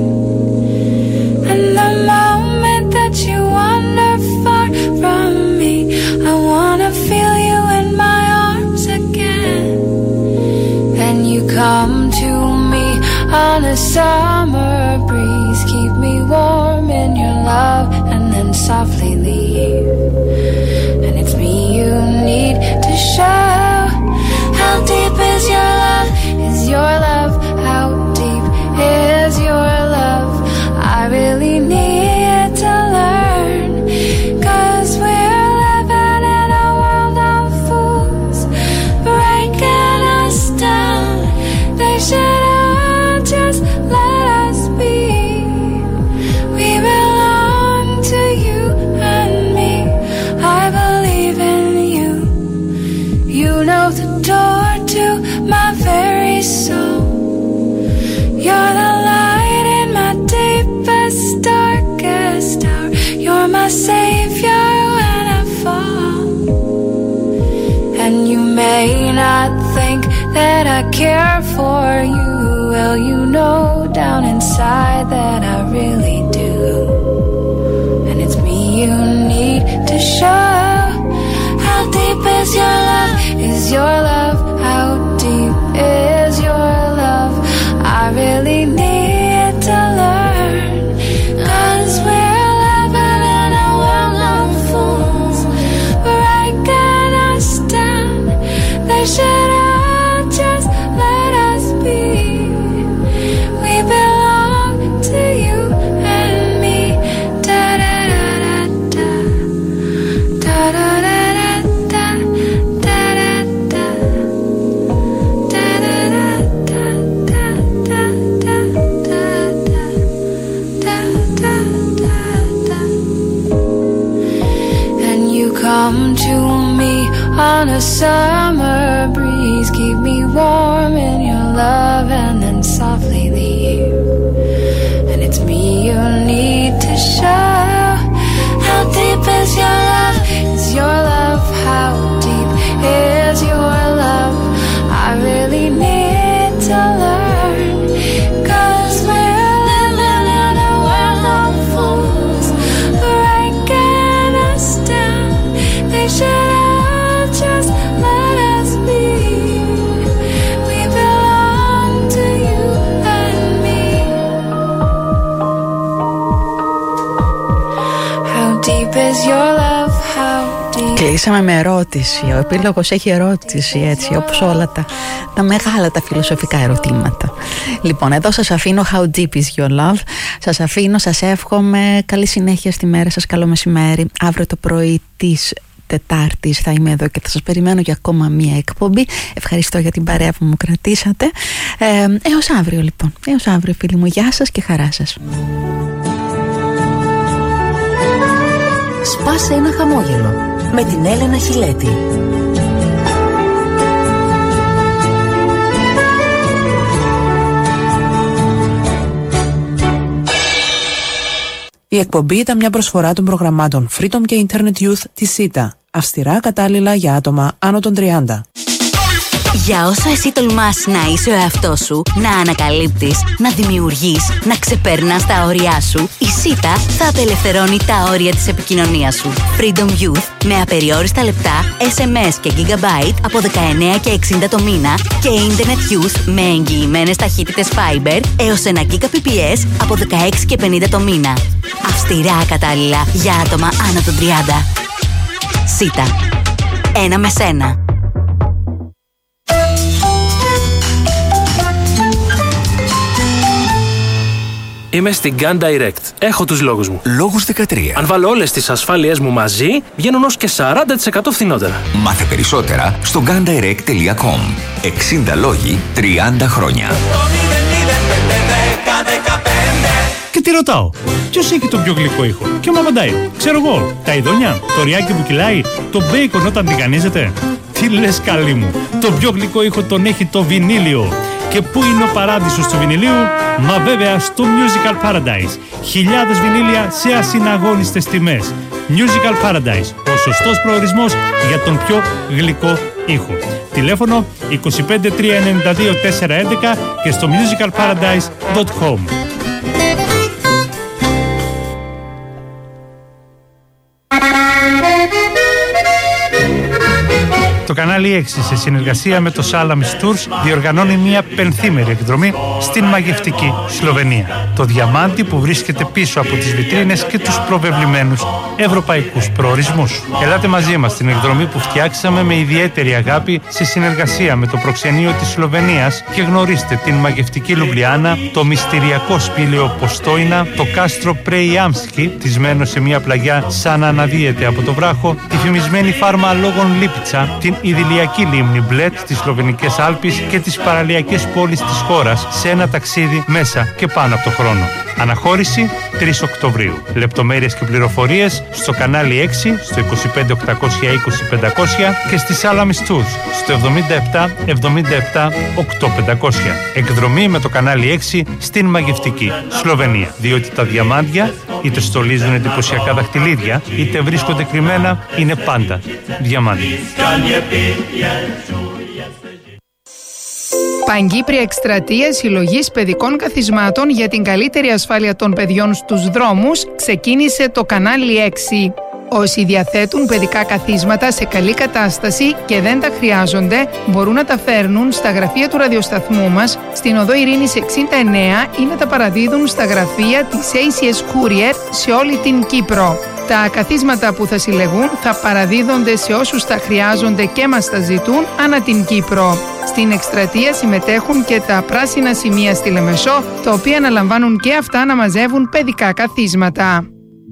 And the moment that you wander far from me, I wanna feel you in my arms again. Then you come to me on a summer breeze, keep me warm in your love, and then softly leave. And it's me you need to show. How deep is your love? Is your love? How deep is your love? I really need to learn, 'cause we're living in a world of fools, breaking us down. They should all just let us be. We belong to you and me. I believe in you. You know the door to my very soul. You're the light in my deepest, darkest hour. You're my savior when I fall. And you may not think that I care for you. Well, you know down inside that I really do. And it's me you need to show. How deep is your love? Is your love? How deep is your love? I really need to learn, 'cause we're living in a world of fools, breaking us down. They should all just let us be. We belong to you and me. Da da da da da da da da da da and you come to me on a summer breeze, keep me warm in your love, and then softly leave. And it's me you need to show. How deep is your love? Is your love? How deep is your love? I really need to learn, 'cause we're living in a world of fools, breaking us down. They should all just let us be. We belong to you and me. How deep is your love? How deep? Κλείσαμε με ερώτηση. Ο επίλογος έχει ερώτηση, έτσι, όπως όλα τα μεγάλα, τα φιλοσοφικά ερωτήματα. Λοιπόν, εδώ σας αφήνω How deep is your love. Σας αφήνω, σας εύχομαι καλή συνέχεια στη μέρα σας, καλό μεσημέρι. Αύριο το πρωί της Τετάρτης θα είμαι εδώ και θα σας περιμένω για ακόμα μία εκπομπή. Ευχαριστώ για την παρέα που μου κρατήσατε. Έως αύριο λοιπόν. Έως αύριο φίλοι μου. Γεια σας και χαρά σας. Σπάσε ένα χαμόγελο με την Έλενα Χιλέτη. Η εκπομπή ήταν μια προσφορά των προγραμμάτων Freedom και Internet Youth της ΣΥΤΑ. Αυστηρά κατάλληλα για άτομα άνω των 30. Για όσο εσύ τολμάς να είσαι ο εαυτός σου, να ανακαλύπτεις, να δημιουργείς, να ξεπερνάς τα όρια σου, η ΣΥΤΑ θα απελευθερώνει τα όρια της επικοινωνίας σου. Freedom Youth με απεριόριστα λεπτά, SMS και gigabyte από 19 και 60 το μήνα και Internet Youth με εγγυημένες ταχύτητες Fiber έως 1 Gbps από 16 και 50 το μήνα. Αυστηρά κατάλληλα για άτομα άνω των 30. ΣΥΤΑ. Ένα με σένα. Είμαι στην Gun Direct. Έχω τους λόγους μου. Λόγους 13. Αν βάλω όλες τις ασφάλειές μου μαζί, βγαίνουν ως και 40% φθηνότερα. Μάθε περισσότερα στο gundirect.com. 60 λόγοι, 30 χρόνια. Και τη ρωτάω, ποιος έχει τον πιο γλυκό ήχο? Και μου απαντάει, ξέρω εγώ, τα ειδόνια, το ριάκι που κυλάει, το μπέικον όταν τηγανίζεται. Τι λες καλή μου, το πιο γλυκό ήχο τον έχει το βινίλιο. Και πού είναι ο παράδεισος του βινιλίου? Μα βέβαια στο Musical Paradise. Χιλιάδες βινίλια σε ασυναγώνιστες τιμές. Musical Paradise, ο σωστός προορισμός για τον πιο γλυκό ήχο. Τηλέφωνο 25 392 411 και στο musicalparadise.com. Το κανάλι 6 σε συνεργασία με το Salamis Tours διοργανώνει μια πενθήμερη εκδρομή στην μαγευτική Σλοβενία. Το διαμάντι που βρίσκεται πίσω από τις βιτρίνες και τους προβεβλημένους ευρωπαϊκούς προορισμούς. Ελάτε μαζί μας στην εκδρομή που φτιάξαμε με ιδιαίτερη αγάπη σε συνεργασία με το προξενείο της Σλοβενίας και γνωρίστε την μαγευτική Λουμπλιάνα, το μυστηριακό σπήλαιο Ποστόινα, το κάστρο Πρεϊάμσκι, τισμένο σε μια πλαγιά σαν να αναδύεται από το βράχο, τη φημισμένη φάρμα Λόγων Λίπιτσα, την ιδηλιακή λίμνη Μπλέτ στις Σλοβενικές Άλπεις και τις παραλιακές πόλεις της χώρας σε ένα ταξίδι μέσα και πάνω από το χρόνο. Αναχώρηση 3 Οκτωβρίου. Λεπτομέρειες και πληροφορίες στο κανάλι 6 στο 25 820 500 και στη Salamis Tours στο 77 77 8500. Εκδρομή με το κανάλι 6 στην μαγευτική Σλοβενία. Διότι τα διαμάντια είτε στολίζουν εντυπωσιακά δαχτυλίδια είτε βρίσκονται κρυμμένα, είναι πάντα διαμάντια. Παγκύπρια εκστρατεία συλλογής παιδικών καθισμάτων για την καλύτερη ασφάλεια των παιδιών στους δρόμους ξεκίνησε το κανάλι 6. Όσοι διαθέτουν παιδικά καθίσματα σε καλή κατάσταση και δεν τα χρειάζονται, μπορούν να τα φέρνουν στα γραφεία του ραδιοσταθμού μας στην οδό Ειρήνης 69 ή να τα παραδίδουν στα γραφεία της ACS Courier σε όλη την Κύπρο. Τα καθίσματα που θα συλλεγούν θα παραδίδονται σε όσους τα χρειάζονται και μας τα ζητούν ανά την Κύπρο. Στην εκστρατεία συμμετέχουν και τα πράσινα σημεία στη Λεμεσό, τα οποία αναλαμβάνουν και αυτά να μαζεύουν παιδικά καθίσματα.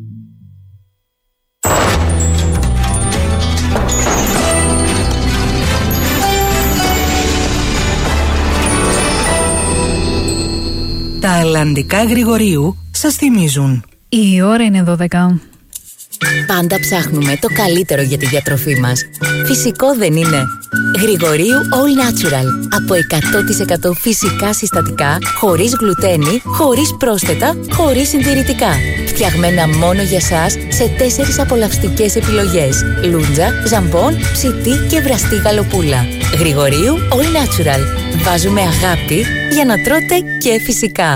Τα αλλαντικά Γρηγορίου σας θυμίζουν. Η ώρα είναι 12. Πάντα ψάχνουμε το καλύτερο για τη διατροφή μας. Φυσικό δεν είναι? Γρηγορίου All Natural. Από 100% φυσικά συστατικά, χωρίς γλουτένι, χωρίς πρόσθετα, χωρίς συντηρητικά. Φτιαγμένα μόνο για σας σε 4 απολαυστικές επιλογές. Λούντζα, ζαμπόν, ψητή και βραστή γαλοπούλα. Γρηγορίου All Natural. Βάζουμε αγάπη για να τρώτε και φυσικά.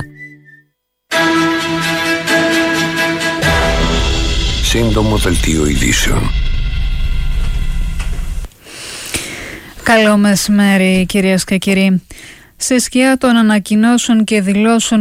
Σύντομο δελτίο ειδήσεων. Καλό μεσημέρι κυρίες και κύριοι. Σε σκιά των ανακοινώσεων και δηλώσεων